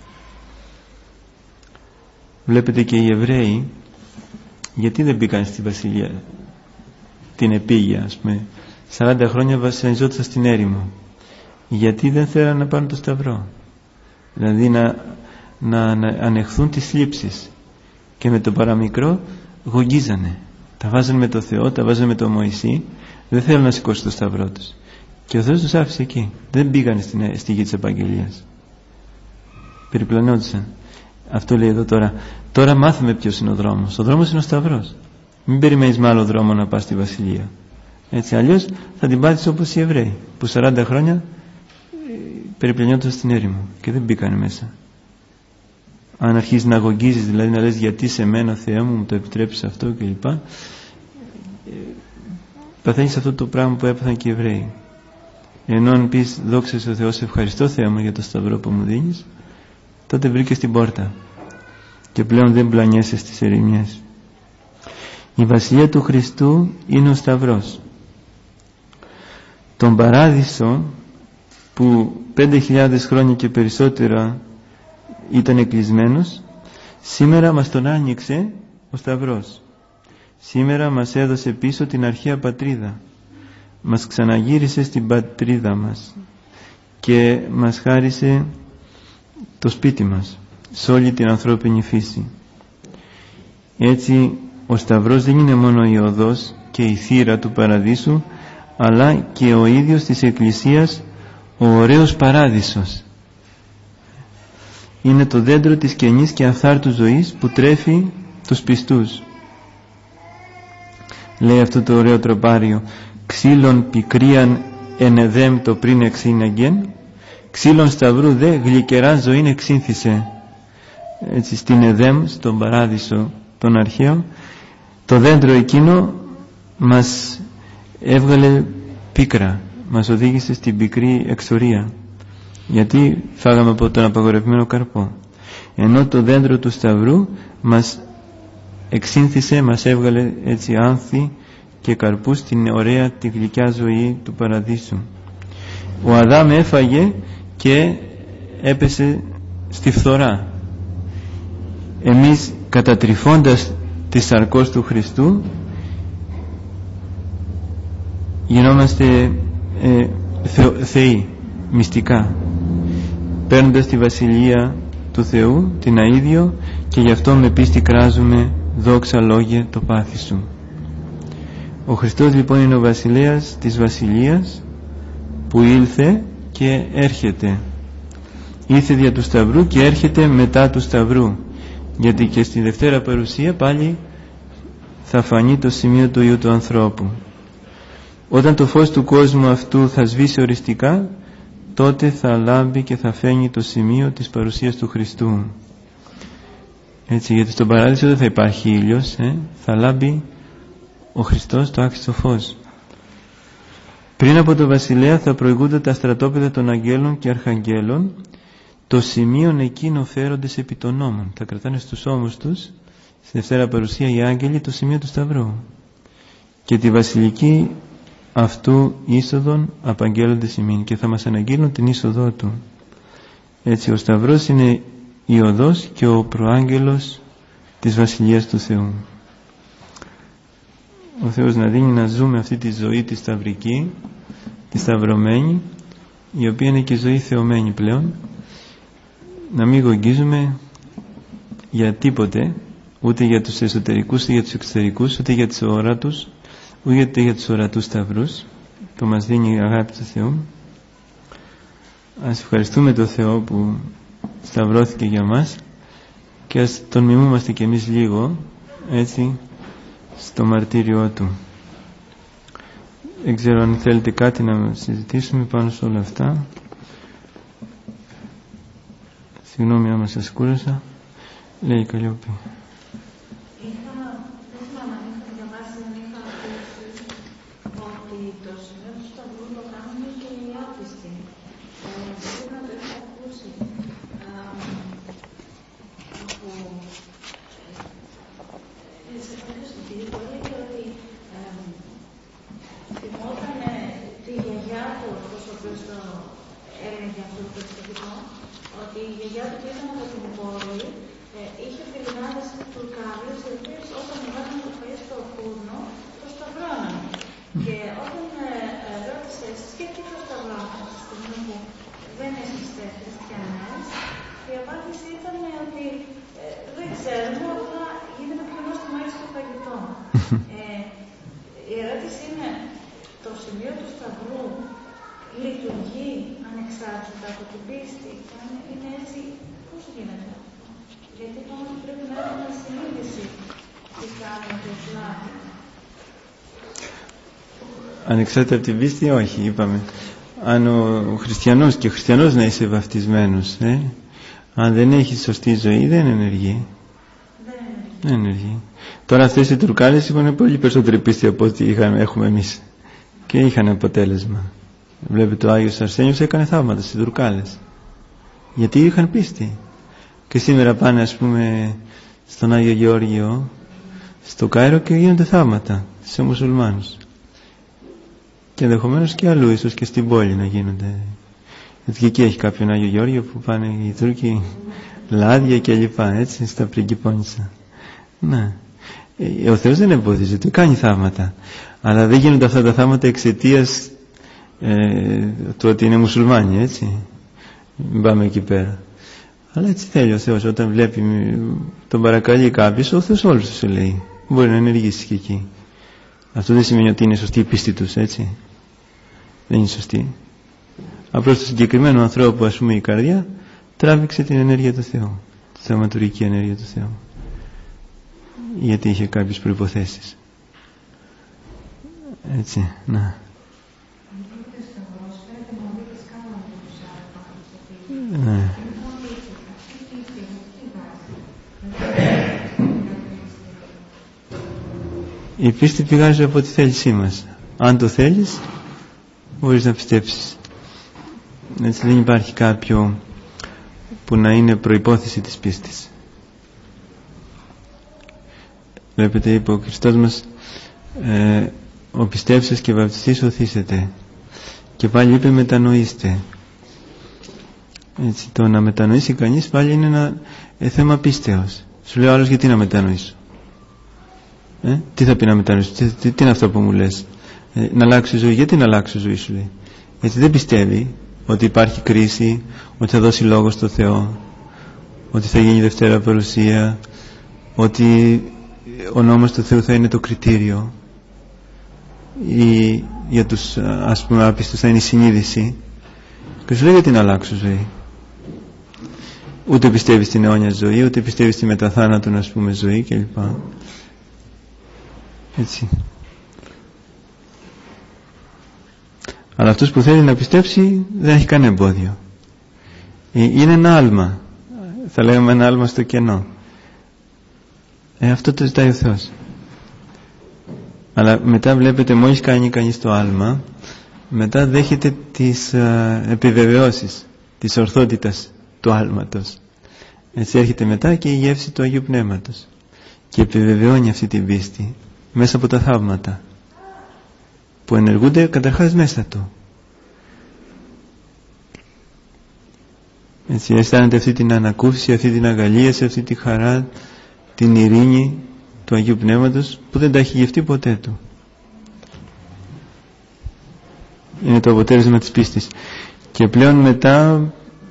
Βλέπετε και οι Εβραίοι, γιατί δεν μπήκαν στη βασιλεία, την επίγεια, ας πούμε, σαράντα χρόνια βασιλιζόντουσαν στην έρημο. Γιατί δεν θέλαν να πάρουν το Σταυρό, δηλαδή να, να, να ανεχθούν τις θλίψεις, και με το παραμικρό γογγίζανε, τα βάζανε με το Θεό, τα βάζανε με το Μωυσή, δεν θέλουν να σηκώσουν το Σταυρό τους, και ο Θεός τους άφησε εκεί, δεν πήγαν στην, στη γη της Επαγγελίας, περιπλανόντουσαν. Αυτό λέει εδώ τώρα. Τώρα μάθαμε ποιος είναι ο δρόμος. Ο δρόμος είναι ο Σταυρός. Μην περιμένεις με άλλο δρόμο να πας στη βασιλεία. Έτσι, αλλιώς θα την πάθεις όπως οι Εβραίοι, που σαράντα χρόνια περιπλανιόντουσαν στην έρημο και δεν μπήκανε μέσα. Αν αρχίσεις να αγωγγίζεις, δηλαδή να λες γιατί σε μένα Θεέ μου μου το επιτρέψεις αυτό κλπ, παθαίνεις αυτό το πράγμα που έπαθαν και οι Εβραίοι. Ενώ αν πεις δόξα σε Θεό, σε ευχαριστώ Θεέ μου για το Σταυρό που μου δίνεις, τότε βρήκες την πόρτα και πλέον δεν πλανιέσαι στις ερημιές. Η βασιλεία του Χριστού είναι ο Σταυρός. Τον παράδεισο που πέντε χιλιάδες χρόνια και περισσότερα ήταν κλεισμένος, σήμερα μας τον άνοιξε ο Σταυρός. Σήμερα μας έδωσε πίσω την αρχαία πατρίδα, μας ξαναγύρισε στην πατρίδα μας και μας χάρισε το σπίτι μας σε όλη την ανθρώπινη φύση. Έτσι ο Σταυρός δεν είναι μόνο η οδός και η θύρα του παραδείσου, αλλά και ο ίδιος της Εκκλησίας, ο ωραίος παράδεισος. Είναι το δέντρο της καινής και αυθάρτου ζωής που τρέφει τους πιστούς. Λέει αυτό το ωραίο τροπάριο, ξύλων πικρίαν εν εδέμ το πριν εξήναγγεν, ξύλων Σταυρού δε γλυκερά ζωήν εξήνθησε. Έτσι, στην Εδέμ, στον παράδεισο των αρχαίων, το δέντρο εκείνο μας έβγαλε πίκρα, μας οδήγησε στην πικρή εξορία, γιατί φάγαμε από τον απαγορευμένο καρπό. Ενώ το δέντρο του Σταυρού μας εξήνθησε, μας έβγαλε έτσι άνθη και καρπούς στην ωραία, τη γλυκιά ζωή του παραδείσου. Ο Αδάμ έφαγε και έπεσε στη φθορά. Εμείς, κατατρυφώντας τη σαρκός του Χριστού, γινόμαστε ε, θεο, θεοί μυστικά, παίρνοντας τη βασιλεία του Θεού, την αΐδιο, και γι' αυτό με πίστη κράζουμε δόξα λόγια το πάθη σου. Ο Χριστός λοιπόν είναι ο βασιλέας της βασιλείας, που ήλθε και έρχεται. Ήρθε δια του Σταυρού και έρχεται μετά του Σταυρού, γιατί και στη Δευτέρα Παρουσία πάλι θα φανεί το σημείο του Υιού του ανθρώπου. Όταν το φως του κόσμου αυτού θα σβήσει οριστικά, τότε θα λάμπει και θα φαίνει το σημείο της παρουσίας του Χριστού. Έτσι, γιατί στον παράδεισο δεν θα υπάρχει ήλιος, ε? θα λάμπει ο Χριστός, το άξιστο φως. Πριν από το βασιλέα θα προηγούνται τα στρατόπεδα των αγγέλων και αρχαγγέλων, το σημείο εκείνο φέροντες επί των ώμων. Θα κρατάνε στους ώμους τους, στη Δευτέρα Παρουσία οι άγγελοι, το σημείο του Σταυρού. Και τη βασιλική αυτού είσοδον απαγγέλλονται σημείων, και θα μας αναγγείλουν την είσοδό του. Έτσι, ο Σταυρός είναι η οδός και ο προάγγελος της Βασιλείας του Θεού. Ο Θεός να δίνει να ζούμε αυτή τη ζωή τη σταυρική, τη σταυρωμένη, η οποία είναι και ζωή θεωμένη πλέον, να μην γογγίζουμε για τίποτε, ούτε για τους εσωτερικούς, ούτε για τους εξωτερικούς, ούτε για τους ορατούς, ούτε για τους ορατούς σταυρούς που μας δίνει η αγάπη του Θεού. Ας ευχαριστούμε τον Θεό που σταυρώθηκε για μας, και ας τον μιμούμαστε κι εμείς λίγο, έτσι, στο μαρτύριό του. Δεν ξέρω αν θέλετε κάτι να συζητήσουμε πάνω σε όλα αυτά. Συγγνώμη άμα σας κούρασα. Λέει η Καλλιόπη. Ανεξάρτητα από την πίστη, όχι, είπαμε. Αν ο χριστιανός, και ο χριστιανός να είσαι βαφτισμένος, ε, αν δεν έχει σωστή ζωή, δεν ενεργεί. Δεν ενεργεί. Τώρα αυτές οι τουρκάλες είχαν πολύ περισσότερη πίστη από ό,τι είχαν, έχουμε εμείς. Και είχαν αποτέλεσμα. Βλέπετε, ο Άγιος Αρσένιος έκανε θαύματα στις τουρκάλες. Γιατί είχαν πίστη. Και σήμερα πάνε, ας πούμε, στον Άγιο Γεώργιο, στο Κάιρο, και γίνονται θαύματα σε μουσουλμάνους. Και ενδεχομένως και αλλού, ίσως και στην πόλη να γίνονται. Γιατί και εκεί έχει κάποιον Άγιο Γεώργιο που πάνε οι Τούρκοι λάδια και λοιπά, έτσι, στα πριγκιπόνισσα. Ναι. Ο Θεός δεν εμποδίζει, του κάνει θαύματα. Αλλά δεν γίνονται αυτά τα θαύματα εξαιτίας ε, του ότι είναι μουσουλμάνοι, έτσι. Μην πάμε εκεί πέρα. Αλλά έτσι θέλει ο Θεός. Όταν βλέπει τον παρακαλεί κάποιος, ο Θεός όλους τους λέει. Μπορεί να ενεργήσει και εκεί. Αυτό δεν σημαίνει ότι είναι σωστή η πίστη τους, έτσι. Δεν είναι σωστή. Απλώς στο συγκεκριμένο ανθρώπου, ας πούμε, η καρδιά τράβηξε την ενέργεια του Θεού, τη θαυματουργική ενέργεια του Θεού, γιατί είχε κάποιες προϋποθέσεις. Έτσι, να. Ναι. Η πίστη πηγάζει από τη θέλησή μας. Αν το θέλεις, μπορείς να πιστέψεις. Έτσι, δεν υπάρχει κάποιο που να είναι προϋπόθεση της πίστης. Βλέπετε, είπε ο Χριστός μας, ε, ο πιστεύσας και βαπτιστής οθήσεται. Και πάλι είπε μετανοήστε. Έτσι, το να μετανοήσει κανείς πάλι είναι ένα ε, θέμα πίστεως. Σου λέει ο άλλος, γιατί να μετανοήσω. Ε, τι θα πει να μετανοήσω, τι, τι, τι είναι αυτό που μου λες. Ε, να αλλάξει ζωή, γιατί να αλλάξει ζωή, σου λέει. Γιατί δεν πιστεύει ότι υπάρχει κρίση, ότι θα δώσει λόγο στο Θεό, ότι θα γίνει Δευτέρα Παρουσία, ότι ο νόμος του Θεού θα είναι το κριτήριο, ή για τους, ας πούμε, άπιστους θα είναι η συνείδηση. Και σου λέει, γιατί να αλλάξω ζωή. Ούτε πιστεύει στην αιώνια ζωή, ούτε πιστεύει στη μεταθάνατον, ας πούμε, ζωή κλπ. Έτσι. Αλλά αυτός που θέλει να πιστέψει δεν έχει κανένα εμπόδιο. Είναι ένα άλμα, θα λέγαμε ένα άλμα στο κενό. Ε, αυτό το ζητάει ο Θεός. Αλλά μετά βλέπετε, μόλις κάνει κανείς το άλμα, μετά δέχεται τις α, επιβεβαιώσεις της ορθότητας του άλματος. Έτσι έρχεται μετά και η γεύση του Αγίου Πνεύματος και επιβεβαιώνει αυτή την πίστη μέσα από τα θαύματα που ενεργούνται καταρχάς μέσα του. Έτσι αισθάνεται αυτή την ανακούφιση, αυτή την αγαλίαση, αυτή τη χαρά, την ειρήνη του Αγίου Πνεύματος που δεν τα έχει γευτεί ποτέ του. Είναι το αποτέλεσμα της πίστης. Και πλέον μετά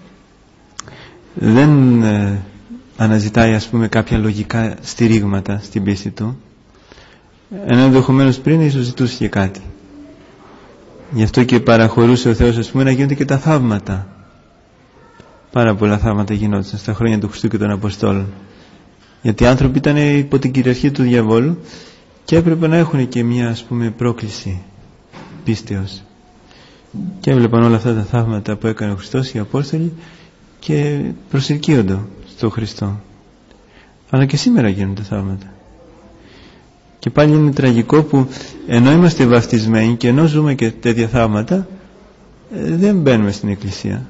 δεν ε, αναζητάει, ας πούμε, κάποια λογικά στηρίγματα στην πίστη του, ενώ ενδεχομένως πριν ίσως ζητούσε και κάτι. Γι' αυτό και παραχωρούσε ο Θεός, ας πούμε, να γίνονται και τα θαύματα. Πάρα πολλά θαύματα γινόταν στα χρόνια του Χριστού και των Αποστόλων, γιατί οι άνθρωποι ήταν υπό την κυριαρχία του διαβόλου και έπρεπε να έχουν και μια, ας πούμε, πρόκληση πίστεως. Και έβλεπαν όλα αυτά τα θαύματα που έκανε ο Χριστός, οι Απόστολοι, και προσελκύονται στο Χριστό. Αλλά και σήμερα γίνονται θαύματα. Και πάλι είναι τραγικό που ενώ είμαστε βαφτισμένοι και ενώ ζούμε και τέτοια θαύματα, δεν μπαίνουμε στην Εκκλησία.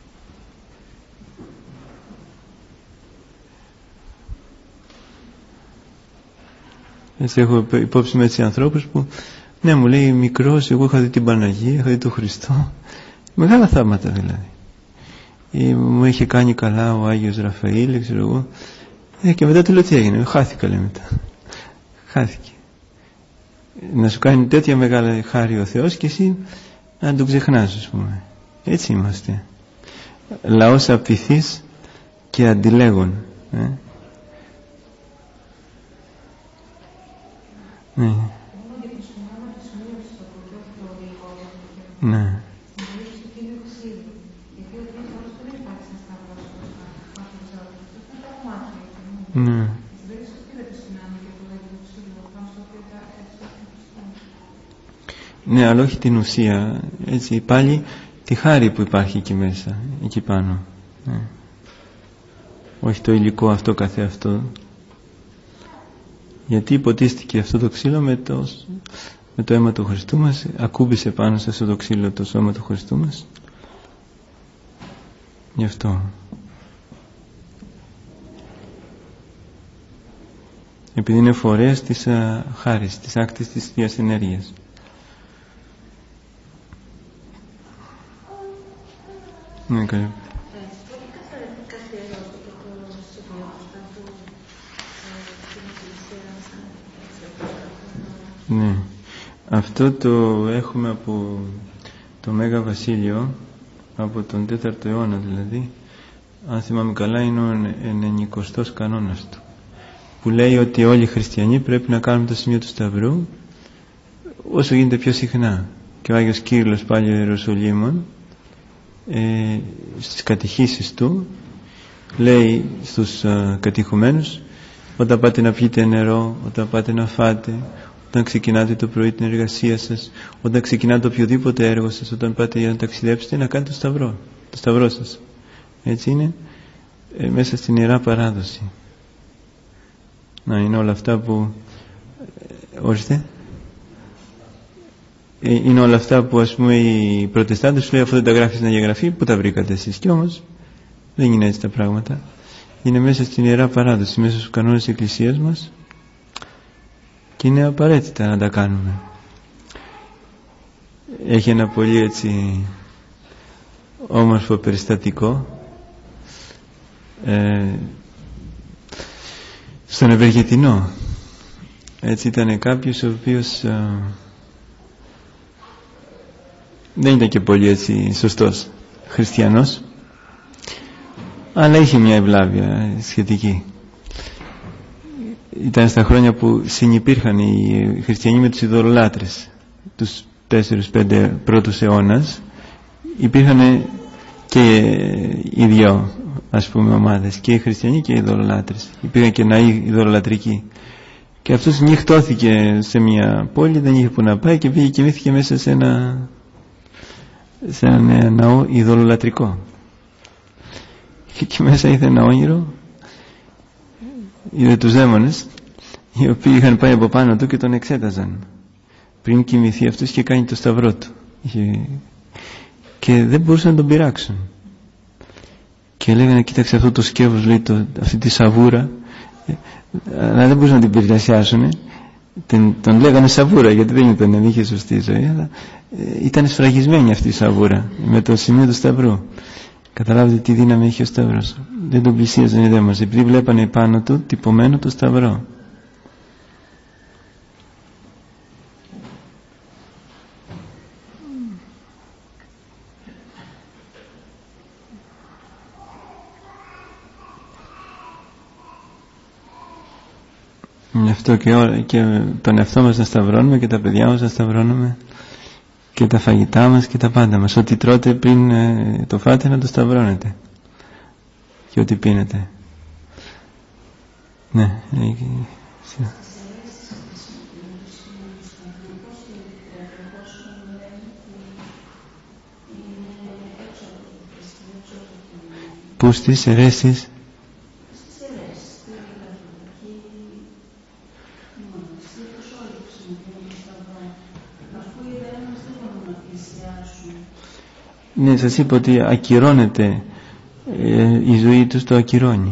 Έτσι έχω υπόψη με έτσι ανθρώπους που, ναι, μου λέει, μικρός, εγώ είχα δει την Παναγία, είχα δει τον Χριστό, μεγάλα θαύματα δηλαδή. Ή μου είχε κάνει καλά ο Άγιος Ραφαήλ, ξέρω εγώ, ε, και μετά του λέω τι έγινε, χάθηκα, λέει μετά. Χάθηκε. Να σου κάνει τέτοια μεγάλη χάρη ο Θεός και εσύ να τον ξεχνάς, ας πούμε. Έτσι είμαστε. Λαός απειθής και αντιλέγων. Ε. Ναι. Ναι. Ναι. Ναι, αλλά όχι την ουσία. Έτσι, πάλι τη χάρη που υπάρχει εκεί μέσα, εκεί πάνω. Ναι. Όχι το υλικό αυτό καθεαυτό. Γιατί υποτίστηκε αυτό το ξύλο με το, με το αίμα του Χριστού μας, ακούμπησε πάνω σε αυτό το ξύλο το σώμα του Χριστού μας. Γι' αυτό. Επειδή είναι φορέας της α, χάρης, της άκτης της Θείας Ενέργειας. Ναι, καλή. Ναι, αυτό το έχουμε από το Μέγα Βασίλειο, από τον τέταρτο αιώνα δηλαδή, αν θυμάμαι καλά είναι ο ενενηκοστός κανόνας του, που λέει ότι όλοι οι χριστιανοί πρέπει να κάνουμε το σημείο του Σταυρού όσο γίνεται πιο συχνά. Και ο Άγιος Κύρλος πάλι ο Ιεροσολύμων ε, στις κατηχήσεις του λέει στους α, κατηχουμένους, όταν πάτε να πιείτε νερό, όταν πάτε να φάτε, όταν ξεκινάτε το πρωί την εργασία σας, όταν ξεκινάτε οποιοδήποτε έργο σας, όταν πάτε για να ταξιδέψετε, να κάνετε το σταυρό, το σταυρό σας. Έτσι είναι ε, μέσα στην Ιερά Παράδοση. Να είναι όλα αυτά που ε, όριστε ε, είναι όλα αυτά που, ας πούμε, οι προτεστάντες σου λέει, αφού δεν τα γράφεις στην Αγία Γραφή, πού τα βρήκατε εσείς? Και όμως δεν είναι έτσι τα πράγματα. Είναι μέσα στην Ιερά Παράδοση, μέσα στους κανόνες της Εκκλησίας μας, και είναι απαραίτητα να τα κάνουμε. Έχει ένα πολύ έτσι όμορφο περιστατικό ε, στον Ευεργετινό. Έτσι ήταν κάποιος ο οποίος α, δεν ήταν και πολύ έτσι σωστός χριστιανός, αλλά είχε μια ευλάβεια σχετική. Ήταν στα χρόνια που συνυπήρχαν οι χριστιανοί με τους ειδωλολάτρες, τους τέσσερις πέντε πρώτους αιώνας. Υπήρχαν και οι δυο, ας πούμε, ομάδες, και οι χριστιανοί και οι ειδωλολάτρες. Υπήρχαν και ναοί ειδωλολατρικοί. Και αυτός νυχτώθηκε σε μια πόλη, δεν είχε που να πάει και πήγε και κοιμήθηκε μέσα σε ένα σε έναν ναό ειδωλολατρικό. Και εκεί μέσα είδε ένα όνειρο, είδε τους δαίμονες οι οποίοι είχαν πάει από πάνω του και τον εξέταζαν πριν κοιμηθεί αυτός και κάνει το σταυρό του και δεν μπορούσαν να τον πειράξουν και λέγανε κοίταξε αυτό το σκεύος, λέει, το, αυτή τη σαβούρα, αλλά δεν μπορούσαν να την πειρασιάσουν. Τον, τον λέγανε σαβούρα γιατί δεν ήταν, δεν είχε σωστή ζωή, αλλά ε, ήταν σφραγισμένη αυτή η σαβούρα με το σημείο του σταυρού. Καταλάβετε τι δύναμη έχει ο σταυρός. Δεν τον πλησίαζαν οι δαίμονες επειδή βλέπανε πάνω του τυπωμένο το σταυρό. Αυτό και, ό, και τον εαυτό μας να σταυρώνουμε και τα παιδιά μας να σταυρώνουμε και τα φαγητά μας και τα πάντα μας. Ό,τι τρώτε πριν ε, το φάτε να το σταυρώνετε και ό,τι πίνετε. Ναι. Πού στις αιρέσεις? Ναι, σας είπα ότι ακυρώνεται, ε, η ζωή τους το ακυρώνει.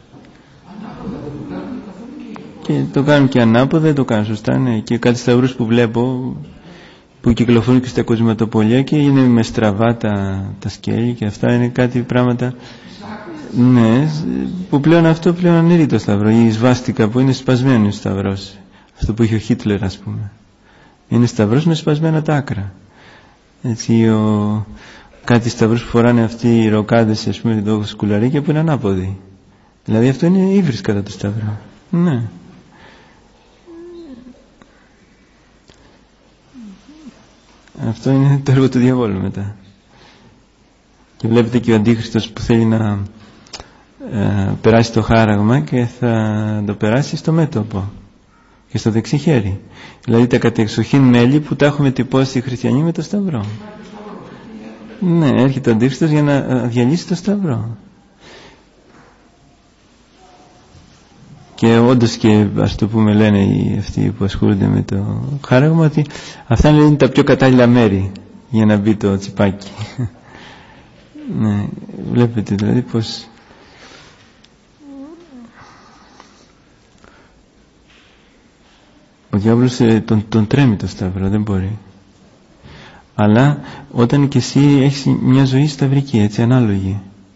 Και το κάνουν και ανάποδα, το κάνουν σωστά, ναι. Και κάτι σταυρούς που βλέπω που κυκλοφορούν και στα κοσματοπολία και είναι με στραβά τα, τα σκέλη και αυτά είναι κάτι πράγματα, ναι, που πλέον αυτό πλέον αναιρεί το σταυρό. Η σβάστηκα που είναι σπασμένο ο σταυρός, αυτό που είχε ο Χίτλερ ας πούμε, είναι σταυρός με σπασμένα τα άκρα. Έτσι ο κάτι σταυρούς που φοράνε αυτοί οι ροκάδες, ας πούμε, το σκουλαρίκια που είναι ανάποδοι. Δηλαδή αυτό είναι ύβρις κατά το σταυρό. Ναι. Αυτό είναι το έργο του διαβόλου μετά. Και βλέπετε και ο Αντίχριστος που θέλει να ε, περάσει το χάραγμα και θα το περάσει στο μέτωπο και στο δεξί χέρι. Δηλαδή τα κατεξοχήν μέλη που τα έχουμε τυπώσει οι χριστιανοί με το σταυρό. Ναι, έρχεται ο Αντίχριστος για να διαλύσει το σταυρό. Και όντως και ας το πούμε λένε οι αυτοί που ασχολούνται με το χάραγμα ότι αυτά είναι τα πιο κατάλληλα μέρη για να μπει το τσιπάκι. Ναι, βλέπετε δηλαδή πως ο διάβολος τον, τον τρέμει το σταυρό, δεν μπορεί. Αλλά όταν και εσύ έχεις μια ζωή σταυρική, έτσι, ανάλογη,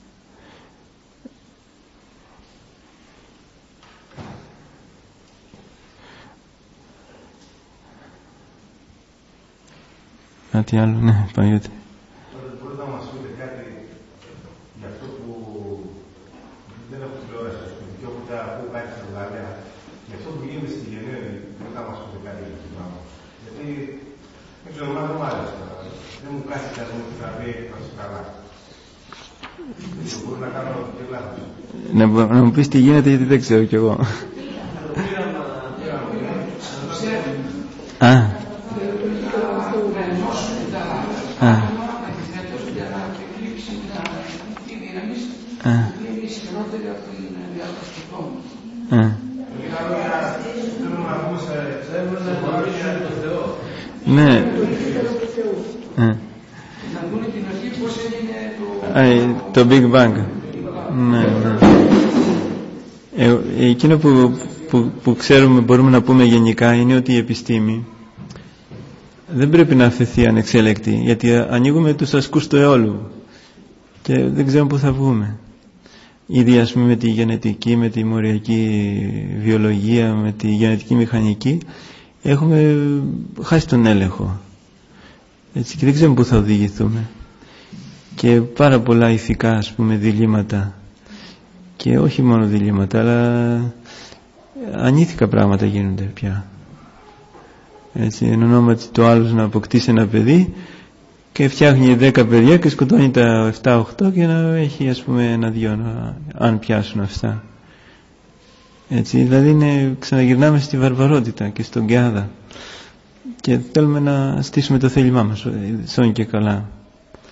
κάτι άλλο, ναι, Παναγιώτη.
Μπορείτε να μας πείτε κάτι για αυτό που δεν έχω τηλεόραση, ας πούμε, και όπου τα ακούω κάτι στα βγάλια, για αυτό που γίνεται στη Γενέβη, μπορείτε να μας πείτε κάτι για αυτό το πράγμα. Γιατί δεν ξέρω, μα δεν μ' άρεσε. Δεν μου κάθεται να μου θα πει έκφραση καλά. Μπορεί να κάνω και λάθος.
Να μου πεις τι γίνεται, γιατί δεν ξέρω κι εγώ. Α. Α. Α. Ναι. Το Big Bang. Ναι, ναι. Ε, εκείνο που, που, που ξέρουμε, μπορούμε να πούμε γενικά, είναι ότι η επιστήμη δεν πρέπει να αφαιθεί ανεξέλεκτη, γιατί ανοίγουμε τους ασκούς του αιώλου και δεν ξέρουμε πού θα βγούμε. Ήδη ας πούμε με τη γενετική, με τη μοριακή βιολογία, με τη γενετική μηχανική έχουμε χάσει τον έλεγχο, έτσι, και δεν ξέρουμε πού θα οδηγηθούμε. Και πάρα πολλά ηθικά ας πούμε διλήμματα, και όχι μόνο διλήμματα, αλλά ανήθικα πράγματα γίνονται πια. Έτσι, εν ονόματι το άλλος να αποκτήσει ένα παιδί και φτιάχνει δέκα παιδιά και σκοτώνει τα επτά οχτώ και να έχει ας πούμε ένα-δυο, αν πιάσουν αυτά. Έτσι, δηλαδή είναι, ξαναγυρνάμε στη βαρβαρότητα και στον Κιάδα και θέλουμε να στήσουμε το θέλημά μας, σώνει και καλά.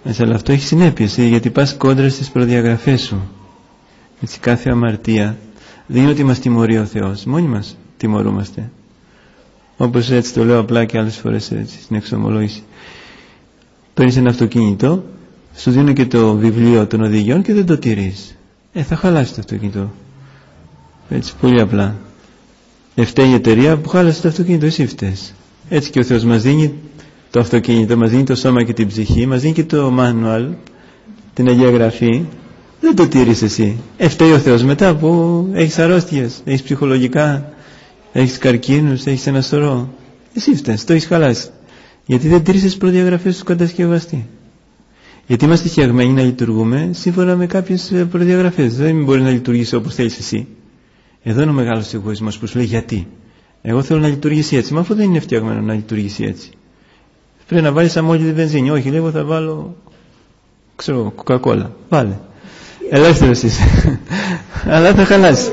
Έτσι, αλλά αυτό έχει συνέπειες, γιατί πας κόντρα στις προδιαγραφές σου. Έτσι, κάθε αμαρτία δεν είναι ότι μας τιμωρεί ο Θεός, μόνοι μας τιμωρούμαστε. Όπως έτσι το λέω απλά και άλλες φορές έτσι, στην εξομολόγηση. Παίρνεις ένα αυτοκίνητο, σου δίνουν και το βιβλίο των οδηγιών και δεν το τηρείς. Ε, θα χαλάσει το αυτοκίνητο. Έτσι, πολύ απλά. Ευταίει η εταιρεία που χάλασε το αυτοκίνητο, εσύ φταίς. Έτσι και ο Θεός μας δίνει το αυτοκίνητο, μας δίνει το σώμα και την ψυχή, μας δίνει και το manual, την Αγία Γραφή. Δεν το τηρείς εσύ. Ευταίει ο Θεός μετά που έχεις αρρώστιες, έχεις ψυχολογικά, έχεις καρκίνους, έχεις ένα σωρό. Εσύ φταίς, το έχεις χαλάσει. Γιατί δεν τήρησες τις προδιαγραφές του κατασκευαστή. Γιατί είμαστε φτιαγμένοι να λειτουργούμε σύμφωνα με κάποιες προδιαγραφές. Δεν μπορεί να λειτουργήσει όπως θέλεις εσύ. Εδώ είναι ο μεγάλος εγωισμός που σου λέει γιατί. Εγώ θέλω να λειτουργήσει έτσι. Μα αφού δεν είναι φτιαγμένο να λειτουργήσει έτσι. Πρέπει να βάλεις αμόλυτη βενζίνη. Όχι, λέω θα βάλω, ξέρω, κοκακόλα. Βάλε. Ελεύθερος είσαι. Αλλά θα χαλάσει.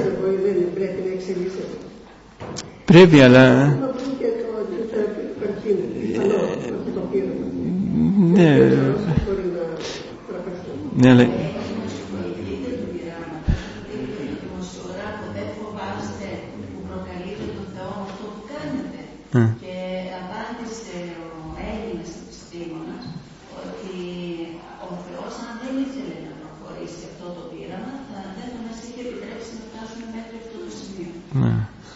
Πρέπει, αλλά... Ναι. Ναι, αλλά... Mm.
Και απάντησε ο Έλληνας επιστήμονας ότι ο Θεός αν δεν ήθελε να προχωρήσει αυτό το πείραμα θα δεν θα μας είχε επιτρέψει να φτάσουμε μέχρι αυτό το σημείο.
Ναι.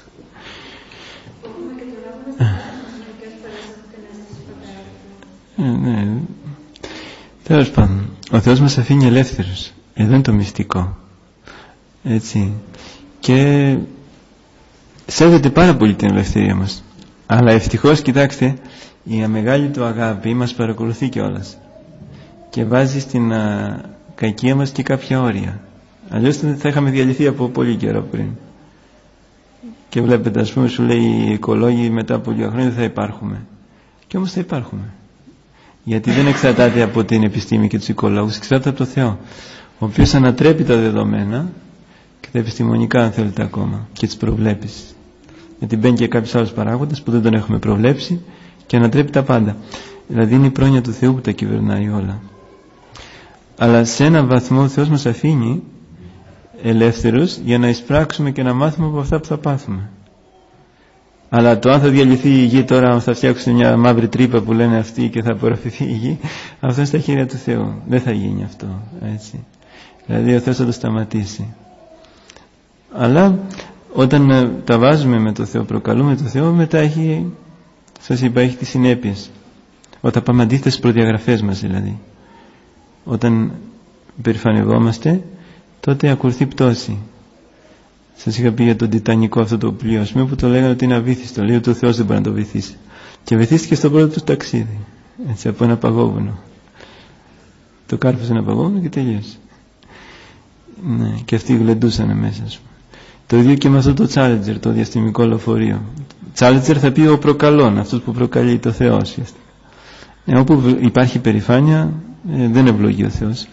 Ναι. Τέλος πάντων, ο Θεός μας αφήνει ελεύθερους. Εδώ είναι το μυστικό. Έτσι. Και σέβεται πάρα πολύ την ελευθερία μας. Αλλά ευτυχώς, κοιτάξτε, η αμεγάλη του αγάπη μας παρακολουθεί κιόλας και βάζει στην α, κακία μας και κάποια όρια. Αλλιώς θα είχαμε διαλυθεί από πολύ καιρό πριν. Και βλέπετε, ας πούμε, σου λέει οι οικολόγοι μετά από λίγα χρόνια δεν θα υπάρχουμε. Και όμως θα υπάρχουμε. Γιατί δεν εξαρτάται από την επιστήμη και τους οικολόγους, εξαρτάται από το Θεό, ο οποίος ανατρέπει τα δεδομένα και τα επιστημονικά, αν θέλετε, ακόμα, και τις προβλέψεις. Γιατί μπαίνει και κάποιος άλλος παράγοντας που δεν τον έχουμε προβλέψει και ανατρέπει τα πάντα. Δηλαδή είναι η πρόνοια του Θεού που τα κυβερνάει όλα. Αλλά σε έναν βαθμό ο Θεός μας αφήνει ελεύθερους για να εισπράξουμε και να μάθουμε από αυτά που θα πάθουμε. Αλλά το αν θα διαλυθεί η γη τώρα, θα φτιάξουν μια μαύρη τρύπα που λένε αυτοί και θα απορροφηθεί η γη, αυτό είναι στα χέρια του Θεού. Δεν θα γίνει αυτό, έτσι. Δηλαδή ο Θεός θα το σταματήσει. Αλλά όταν τα βάζουμε με το Θεό, προκαλούμε το Θεό, μετά έχει, σας είπα, έχει τις συνέπειες. Όταν πάμε αντίθετα στις προδιαγραφές μας, δηλαδή. Όταν περηφανευόμαστε, τότε ακολουθεί πτώση. Σας είχα πει για τον Τιτανικό αυτό το πλοίο, ας πούμε, που το λέγανε ότι είναι αβύθιστο. Λέει ότι ο Θεός δεν μπορεί να το βυθίσει. Και βυθίστηκε στο πρώτο του ταξίδι. Έτσι, από ένα παγόβουνο. Το κάρφωσε ένα παγόβουνο και τελείωσε. Ναι, και αυτοί γλεντούσαν μέσα, ας πούμε. Το ίδιο και με αυτό το Challenger, το διαστημικό λεωφορείο. Challenger θα πει ο προκαλών, αυτός που προκαλεί το Θεό. Ε, όπου υπάρχει περηφάνεια, ε, δεν ευλογεί ο Θεός.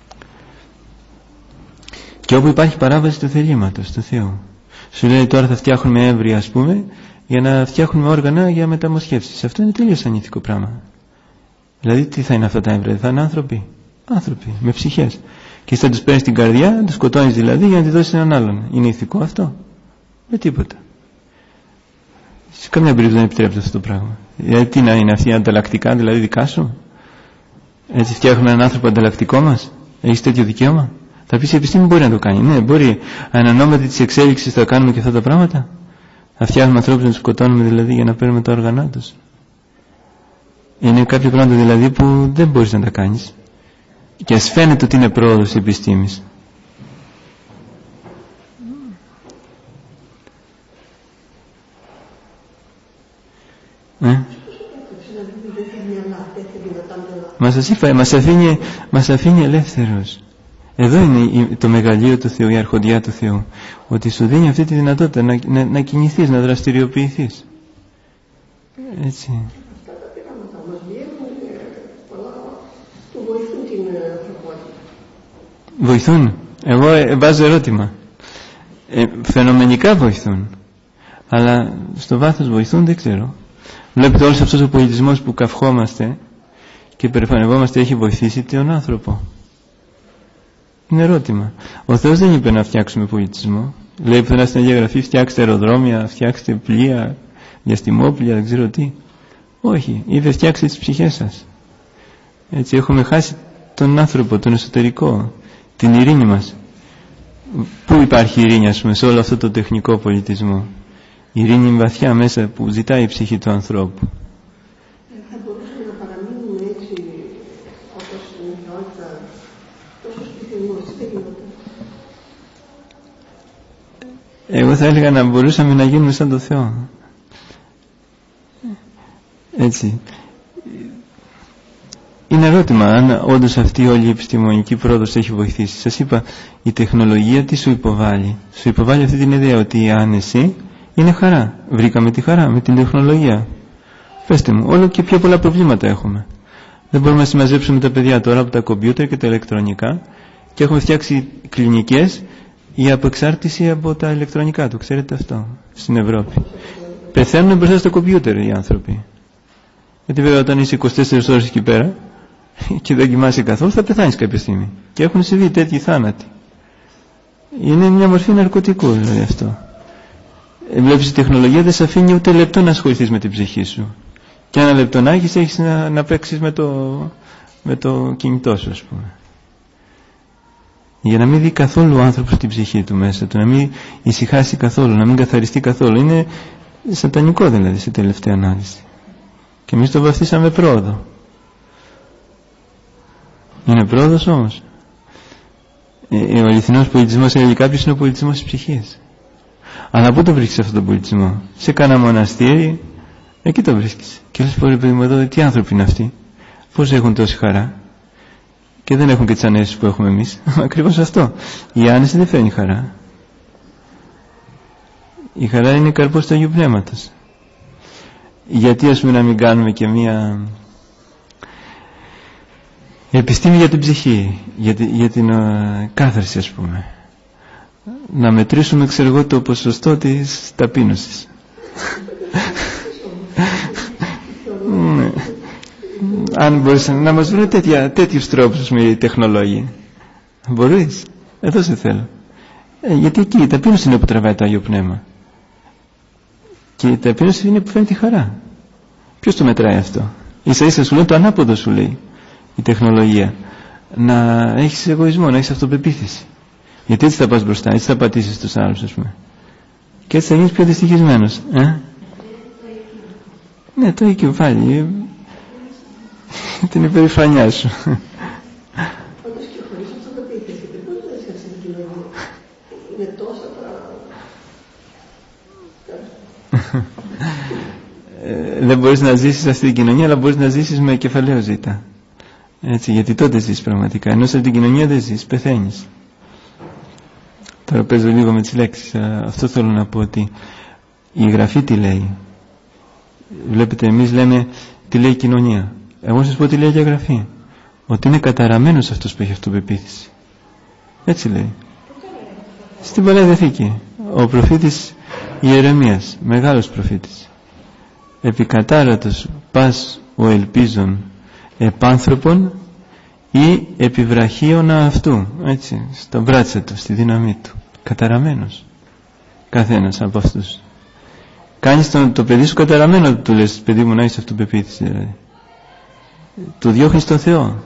Και όπου υπάρχει παράβαση του θελήματος του Θεού. Σου λέει τώρα θα φτιάχνουμε έμβρια, ας πούμε, για να φτιάχνουμε όργανα για μεταμοσχεύσεις. Αυτό είναι τελείως ανήθικο πράγμα. Δηλαδή τι θα είναι αυτά τα έμβρια, θα είναι άνθρωποι. Άνθρωποι, με ψυχές. Και θα τους παίρνεις στην καρδιά, τους σκοτώνεις δηλαδή για να τη δώσεις έναν άλλον. Είναι ηθικό αυτό? Με τίποτα. Σε καμιά περίπτωση δεν επιτρέπεται αυτό το πράγμα. Δηλαδή τι να είναι αυτοί ανταλλακτικά, δηλαδή δικά σου? Έτσι φτιάχνουμε έναν άνθρωπο ανταλλακτικό μας? Έχεις τέτοιο δικαίωμα? Θα πεις η επιστήμη μπορεί να το κάνει. Ναι, μπορεί. Αν ονόματι της εξέλιξης θα κάνουμε και αυτά τα πράγματα. Θα φτιάχνουμε ανθρώπους να τους σκοτώνουμε δηλαδή για να παίρνουμε τα όργανά τους. Είναι κάποια πράγματα δηλαδή που δεν μπορείς να τα κάνεις. Και ας φαίνεται ότι είναι πρόοδος της επιστήμης. Ε? Μας σας είπα, μας αφήνει, μας αφήνει ελεύθερος. Εδώ είναι το μεγαλείο του Θεού, η αρχοντιά του Θεού. Ότι σου δίνει αυτή τη δυνατότητα να, να, να κινηθείς, να δραστηριοποιηθείς. Έτσι.
Αυτά τα πειράματα μας βγαίνουν πολλά που βοηθούν την ανθρωπότητα.
Βοηθούν. Εγώ ε, βάζω ερώτημα. Ε, φαινομενικά βοηθούν. Αλλά στο βάθος βοηθούν δεν ξέρω. Βλέπετε όλος αυτός ο πολιτισμός που καυχόμαστε και περηφανευόμαστε έχει βοηθήσει τον άνθρωπο? Είναι ερώτημα. Ο Θεός δεν είπε να φτιάξουμε πολιτισμό. Λέει πουθενά στην Αγία Γραφή φτιάξτε αεροδρόμια, φτιάξτε πλοία, διαστημόπλια, δεν ξέρω τι. Όχι, είπε φτιάξτε τις ψυχές σας. Έτσι έχουμε χάσει τον άνθρωπο, τον εσωτερικό, την ειρήνη μας. Πού υπάρχει ειρήνη, ας πούμε, σε όλο αυτό το τεχνικό πολιτισμό? Η ειρήνη βαθιά μέσα που ζητάει η ψυχή του ανθρώπου.
Θα μπορούσαμε να παραμείνουμε έτσι όπως είναι η θεότητα τόσο σπιθυμός, τι γινόταν?
Εγώ θα έλεγα να μπορούσαμε να γίνουμε σαν το Θεό. Έτσι. Είναι ερώτημα αν όντως αυτή όλη η επιστημονική πρόοδος έχει βοηθήσει. Σας είπα, η τεχνολογία τι σου υποβάλλει? Σου υποβάλλει αυτή την ιδέα ότι η άνεση είναι χαρά. Βρήκαμε τη χαρά με την τεχνολογία. Πεςτε μου, όλο και πιο πολλά προβλήματα έχουμε. Δεν μπορούμε να συμμαζέψουμε τα παιδιά τώρα από τα κομπιούτερ και τα ηλεκτρονικά και έχουμε φτιάξει κλινικές για απεξάρτηση από τα ηλεκτρονικά. Το ξέρετε αυτό στην Ευρώπη? Πεθαίνουν μπροστά στο κομπιούτερ οι άνθρωποι. Γιατί βέβαια όταν είσαι είκοσι τέσσερις ώρες εκεί πέρα και δεν κοιμάσαι καθόλου θα πεθάνεις κάποια στιγμή. Και έχουν συμβεί τέτοιοι θάνατοι. Είναι μια μορφή ναρκωτικού δηλαδή αυτό. Βλέπεις, η τεχνολογία δεν σε αφήνει ούτε λεπτό να ασχοληθείς με την ψυχή σου. Και ένα λεπτό να έχεις, έχεις να, να παίξεις με το, με το κινητό σου, ας πούμε. Για να μην δει καθόλου ο άνθρωπος την ψυχή του μέσα του, να μην ησυχάσει καθόλου, να μην καθαριστεί καθόλου. Είναι σατανικό δηλαδή σε τελευταία ανάλυση. Και εμείς το βαφτίσαμε πρόοδο. Είναι πρόοδος όμως? Ε, ο αληθινός πολιτισμός, έλεγε κάποιος, είναι ο πολιτισμός της ψυχής. Αλλά πού το βρίσκεις αυτόν τον πολιτισμό? Σε κάνα μοναστήρι, εκεί το βρίσκεις. Και λες, πω ρε παιδί μου, εδώ τι άνθρωποι είναι αυτοί? Πώς έχουν τόση χαρά? Και δεν έχουν και τις ανέσεις που έχουμε εμείς. Ακριβώς αυτό. Η άνεση δεν φέρνει χαρά. Η χαρά είναι καρπός του Αγίου Πνεύματος. Γιατί ας πούμε να μην κάνουμε και μία επιστήμη για την ψυχή, για, τη, για την uh, κάθαρση, ας πούμε. Να μετρήσουμε, ξέρω εγώ, το ποσοστό της ταπείνωσης. Ναι. Αν μπορείς να μας βρουν τέτοια, τέτοιους τρόπους με οι τεχνολόγοι. Μπορείς? Εδώ σε θέλω. Ε, γιατί εκεί η ταπείνωση είναι που τραβάει το Άγιο Πνεύμα. Και η ταπείνωση είναι που φέρνει τη χαρά. Ποιος το μετράει αυτό? Ίσα ίσα σου λέει το ανάποδο, σου λέει η τεχνολογία. Να έχεις εγωισμό, να έχεις αυτοπεποίθηση. Γιατί έτσι θα πας μπροστά, έτσι θα πατήσεις τους άλλους, ας πούμε. Και έτσι θα γίνεις πιο δυστυχισμένος. Ε? Ναι, το εκεί πάλι. Την υπερηφανιά σου.
Όντως και χωρίς αυτοπεποίθηση, δεν μπορεί να είσαι στην κοινωνία. Είναι τόσα πράγματα.
Δεν μπορείς να ζήσεις αυτή την κοινωνία, αλλά μπορείς να ζήσεις με κεφαλαίο ζήτα. Έτσι, γιατί τότε ζεις πραγματικά. Ενώ σε την κοινωνία δεν ζεις, πεθαίνεις. Τώρα παίζω λίγο με τις λέξεις. Αυτό θέλω να πω, ότι η Γραφή τι λέει? Βλέπετε, εμείς λέμε τι λέει η κοινωνία. Εγώ σας πω τι λέει η Γραφή. Ότι είναι καταραμένος αυτός που έχει αυτοπεποίθηση. Έτσι λέει. Στην Παλαιά Διαθήκη. Ο προφήτης Ιερεμίας, μεγάλος προφήτης. Επικατάρατος πας ο ελπίζων επάνθρωπον ή επιβραχίωνα αυτού, έτσι, στα μπράτσα του, στη δύναμή του. Καταραμένος καθένας από αυτούς. Κάνεις το, το παιδί σου καταραμένο, του λες, παιδί μου, να έχεις αυτοπεποίθηση δηλαδή. Του διώχνεις τον Θεό.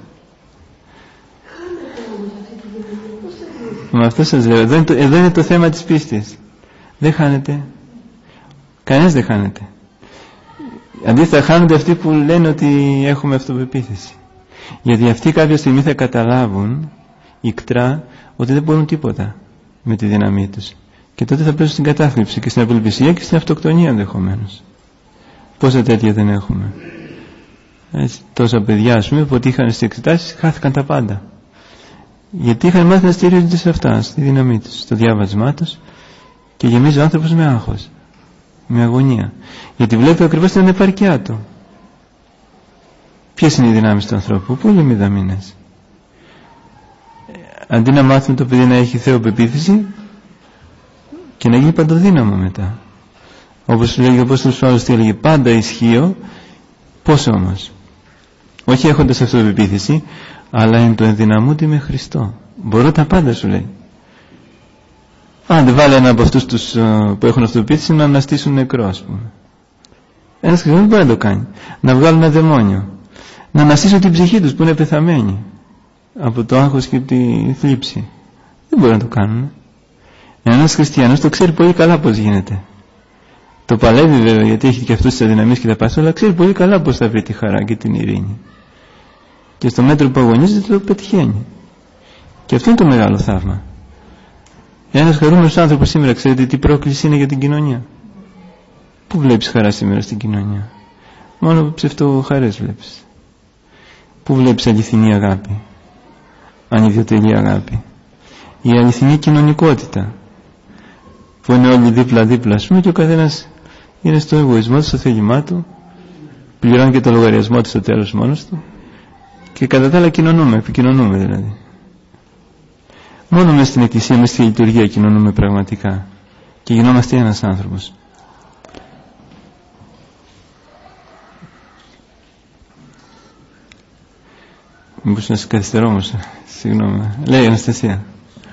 Με αυτό σας λέω, εδώ είναι, το, εδώ είναι το θέμα της πίστης. Δεν χάνεται. Κανένας δεν χάνεται. Αντίθετα χάνονται αυτοί που λένε ότι έχουμε αυτοπεποίθηση. Γιατί αυτοί κάποια στιγμή θα καταλάβουν ικτρά ότι δεν μπορούν τίποτα με τη δύναμή τους. Και τότε θα πέσουν στην κατάθλιψη και στην απελπισία και στην αυτοκτονία ενδεχομένως. Πόσα τέτοια δεν έχουμε? Έτσι, τόσα παιδιά, ας πούμε, που ότι είχαν στις εξετάσεις, χάθηκαν τα πάντα. Γιατί είχαν μάθει να στηρίζονται σε αυτά, στη δύναμή τους, στο διάβασμά τους, και γεμίζει ο άνθρωπος με άγχος, με αγωνία. Γιατί βλέπει ακριβώς την ανεπαρκιά του. Ποιες είναι οι δυνάμεις του ανθρώπου? Πολύ μηδαμινές. Αντί να μάθουμε το παιδί να έχει θεοπεποίθηση και να γίνει παντοδύναμο μετά. Όπως λέγει ο Απόστολος Παύλος, τι έλεγε? Πάντα ισχύω. Πώς όμως? όχι έχοντας αυτοπεποίθηση, αλλά εν το ενδυναμούτη με Χριστό. Μπορώ τα πάντα, σου λέει. Άντε βάλε ένα από αυτούς τους που έχουν αυτοπεποίθηση να αναστήσουν νεκρό, ας πούμε. Ένας χριστιανός δεν μπορεί να το κάνει. Να βγάλουν ένα δαιμόνιο, να αναστήσουν την ψυχή τους που είναι πεθαμένη από το άγχος και τη θλίψη. Δεν μπορεί να το κάνουν. Ένας χριστιανός το ξέρει πολύ καλά πώς γίνεται. Το παλεύει βέβαια, γιατί έχει και αυτούς τις αδυναμίες και τα πάσχα, αλλά ξέρει πολύ καλά πώς θα βρει τη χαρά και την ειρήνη. Και στο μέτρο που αγωνίζεται το πετυχαίνει. Και αυτό είναι το μεγάλο θαύμα. Ένας χαρούμενος άνθρωπος σήμερα, ξέρετε τι πρόκληση είναι για την κοινωνία? Πού βλέπεις χαρά σήμερα στην κοινωνία? Μόνο ψευτοχαρές βλέπεις. Πού βλέπεις αληθινή αγάπη? Ανιδιοτελή αγάπη. Η αληθινή κοινωνικότητα, που είναι όλοι δίπλα-δίπλα, ας πούμε, και ο καθένας είναι στο εγωισμό του, στο θέλημά του, πληρώνει και το λογαριασμό του στο τέλος μόνος του, και κατά τα άλλα κοινωνούμε, επικοινωνούμε δηλαδή. Μόνο μέσα στην Εκκλησία, μέσα στη λειτουργία κοινωνούμε πραγματικά και γινόμαστε ένας άνθρωπος. Μήπως να σε καθυστερώ όμως, συγγνώμη. Λέει η Αναστασία.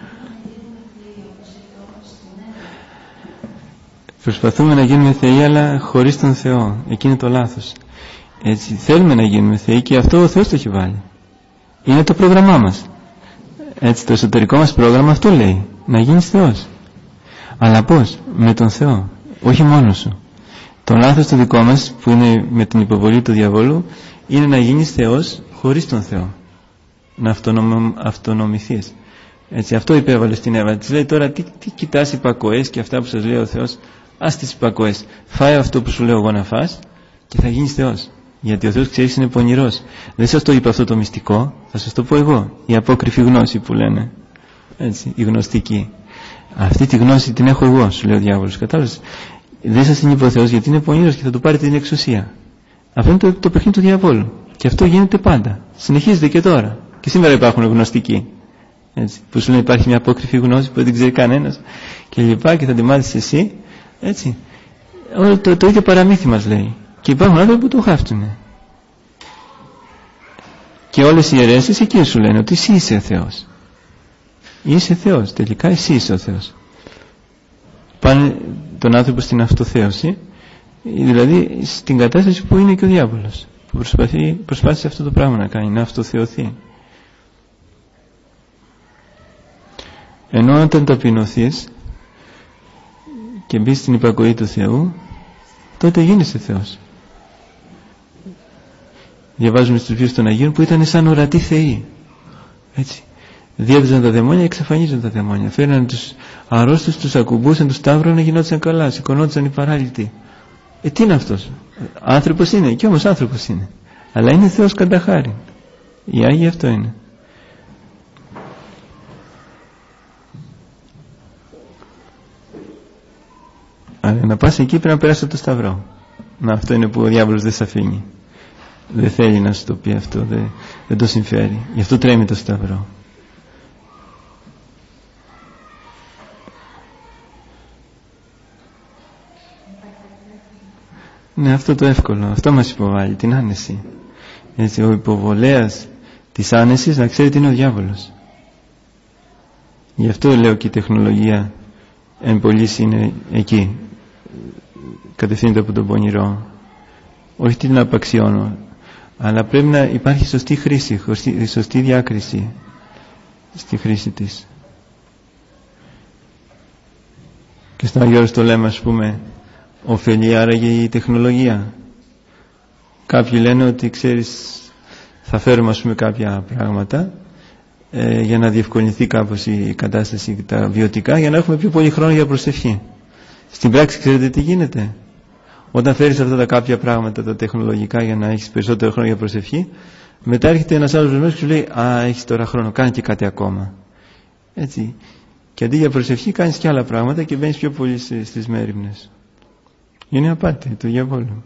Προσπαθούμε να γίνουμε θεοί, αλλά χωρίς τον Θεό. Εκεί είναι το λάθος. Έτσι, θέλουμε να γίνουμε θεοί και αυτό ο Θεός το έχει βάλει. Είναι το πρόγραμμά μας. Έτσι, το εσωτερικό μας πρόγραμμα αυτό λέει. Να γίνεις Θεός. Αλλά πώς? Με τον Θεό. Όχι μόνος σου. Το λάθος το δικό μας, που είναι με την υποβολή του διαβόλου, είναι να γίνεις Θεός χωρίς τον Θεό. Να αυτονομ, αυτονομηθείς. Έτσι, αυτό υπέβαλε στην Εύα. Της λέει τώρα, τι, τι κοιτάς υπακοές και αυτά που σας λέει ο Θεός? Ας τις υπακοές. Φάε αυτό που σου λέω εγώ να φας και θα γίνεις Θεός. Γιατί ο Θεός, ξέρεις, είναι πονηρός. Δεν σας το είπα αυτό το μυστικό, θα σας το πω εγώ. Η απόκρυφη γνώση που λένε. Έτσι, η γνωστική. Αυτή τη γνώση την έχω εγώ, σου λέει ο διάβολος. Κατάλαβες? Δεν σας την είπε ο Θεός γιατί είναι πονηρός και θα του πάρετε την εξουσία. Αυτό είναι το, το παιχνίδι του διαβόλου. Και αυτό γίνεται πάντα. Συνεχίζεται και τώρα. Και σήμερα υπάρχουν γνωστικοί. Έτσι, που σου λένε υπάρχει μια απόκρυφη γνώση που δεν ξέρει κανένας και λοιπά και θα τη μάθεις εσύ. Έτσι. Όλο το, το ίδιο παραμύθι μας λέει. Και υπάρχουν άνθρωποι που το χάφτουνε. Και όλες οι ιερέσεις εκεί σου λένε ότι εσύ είσαι Θεός. Είσαι Θεός. Τελικά εσύ είσαι ο Θεός. Πάνε τον άνθρωπο στην αυτοθέωση, δηλαδή στην κατάσταση που είναι και ο διάβολος, που προσπαθεί, προσπάθησε αυτό το πράγμα να κάνει, να αυτοθεωθεί. Ενώ όταν ταπεινωθείς και μπεις στην υπακοή του Θεού, τότε γίνεσαι Θεός. Διαβάζουμε στους βίους των Αγίων που ήταν σαν ορατοί θεοί. Έτσι. Διέδιζαν τα δαιμόνια, εξαφανίζαν τα δαιμόνια. Φέρναν τους αρρώστους, τους ακουμπούσαν, τους σταύρωναν, γινόντουσαν καλά, σηκωνόντουσαν οι παράλυτοι. Ε, τι είναι αυτός? Άνθρωπος είναι, και όμως άνθρωπος είναι. Αλλά είναι Θεός κατά χάρη. Οι Άγιοι αυτό είναι. Αλλά να πας εκεί πρέπει να περάσει το σταυρό. Να, αυτό είναι που ο διάβολος δεν σε αφήνει. Δεν θέλει να σου το πει αυτό, δεν, δεν το συμφέρει. Γι' αυτό τρέμει το σταυρό. Ναι, αυτό το εύκολο, αυτό μας υποβάλλει, την άνεση. Έτσι, ο υποβολέας της άνεσης να ξέρει τι είναι ο διάβολος. Γι' αυτό λέω και η τεχνολογία εν πολλής είναι εκεί, κατευθύνεται από τον πονηρό. Όχι την απαξιώνω, αλλά πρέπει να υπάρχει σωστή χρήση, σωστή διάκριση στη χρήση της. Και στον Άγιο Όρος το λέμε, ας πούμε, ωφελεί άραγε η τεχνολογία? Κάποιοι λένε ότι, ξέρεις, θα φέρουμε, ας πούμε, κάποια πράγματα ε, για να διευκολυνθεί κάπως η κατάσταση, τα βιωτικά, για να έχουμε πιο πολύ χρόνο για προσευχή. Στην πράξη ξέρετε τι γίνεται? Όταν φέρεις αυτά τα κάποια πράγματα, τα τεχνολογικά, για να έχεις περισσότερο χρόνο για προσευχή, μετά έρχεται ένας άλλος βεβαίως και σου λέει, α, έχεις τώρα χρόνο, κάνε και κάτι ακόμα. Έτσι. Και αντί για προσευχή κάνεις και άλλα πράγματα και μπαίνεις πιο πολύ στις μέριμνες. Είναι απάτη του διαβόλου.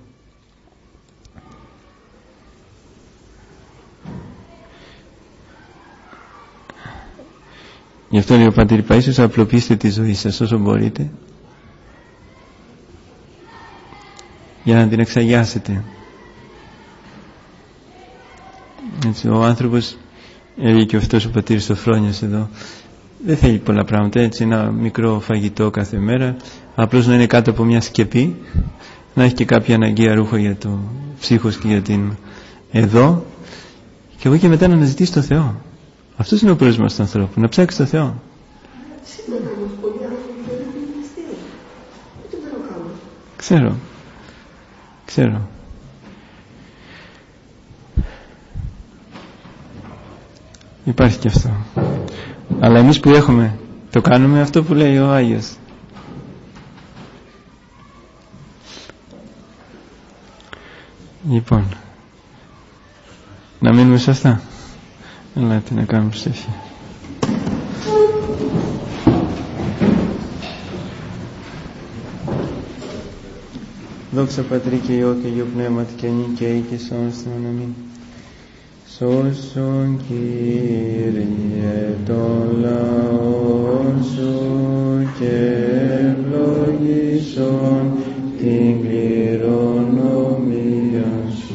Γι' αυτό λέει ο Πατήρ Παΐσιος, απλοποιήστε τη ζωή σας όσο μπορείτε για να την εξαγιάσετε. Έτσι, ο άνθρωπος, έλεγε και αυτός ο πατήρης Σοφρόνιας εδώ, δεν θέλει πολλά πράγματα, έτσι, ένα μικρό φαγητό κάθε μέρα, απλώς να είναι κάτω από μια σκεπή, να έχει και κάποια αναγκαία ρούχα για το ψύχος και για την εδώ, και εγώ και μετά να αναζητήσει το Θεό. Αυτός είναι ο προορισμός του ανθρώπου, να ψάξει το Θεό.
Σήμερα όμως πολλοί άνθρωποι δεν είναι αστείο. Δεν το κάνω.
Ξέρω. Ξέρω. Υπάρχει και αυτό. Αλλά εμείς που έχουμε, το κάνουμε αυτό που λέει ο Άγιος. Λοιπόν, να μείνουμε σωστά. Ελάτε να κάνουμε ψεύση. Δόξα Πατρί και Υιό και Υιό Πνεύματι και νυν και ή και σώον στον αμήν. Σώσον Κύριε τον λαό σου και ευλογήσον την κληρονομία σου.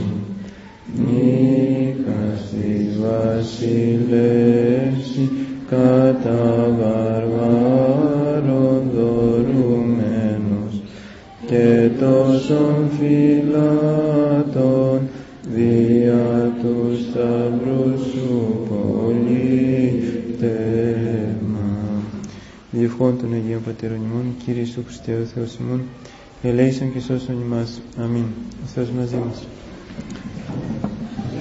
Νίκας της βασιλεύση κατά βαρβάρων δωρουμένος και τόσων φυλάτων δια του σταυρού σου πολίτευμα. Διευχών των Αγίων Πατέρων ημών, Κύριε Ιησού Χριστέ ο Θεός ημών, ελέησον και σώσον ημάς. Αμήν. Ο Θεός μαζί μας.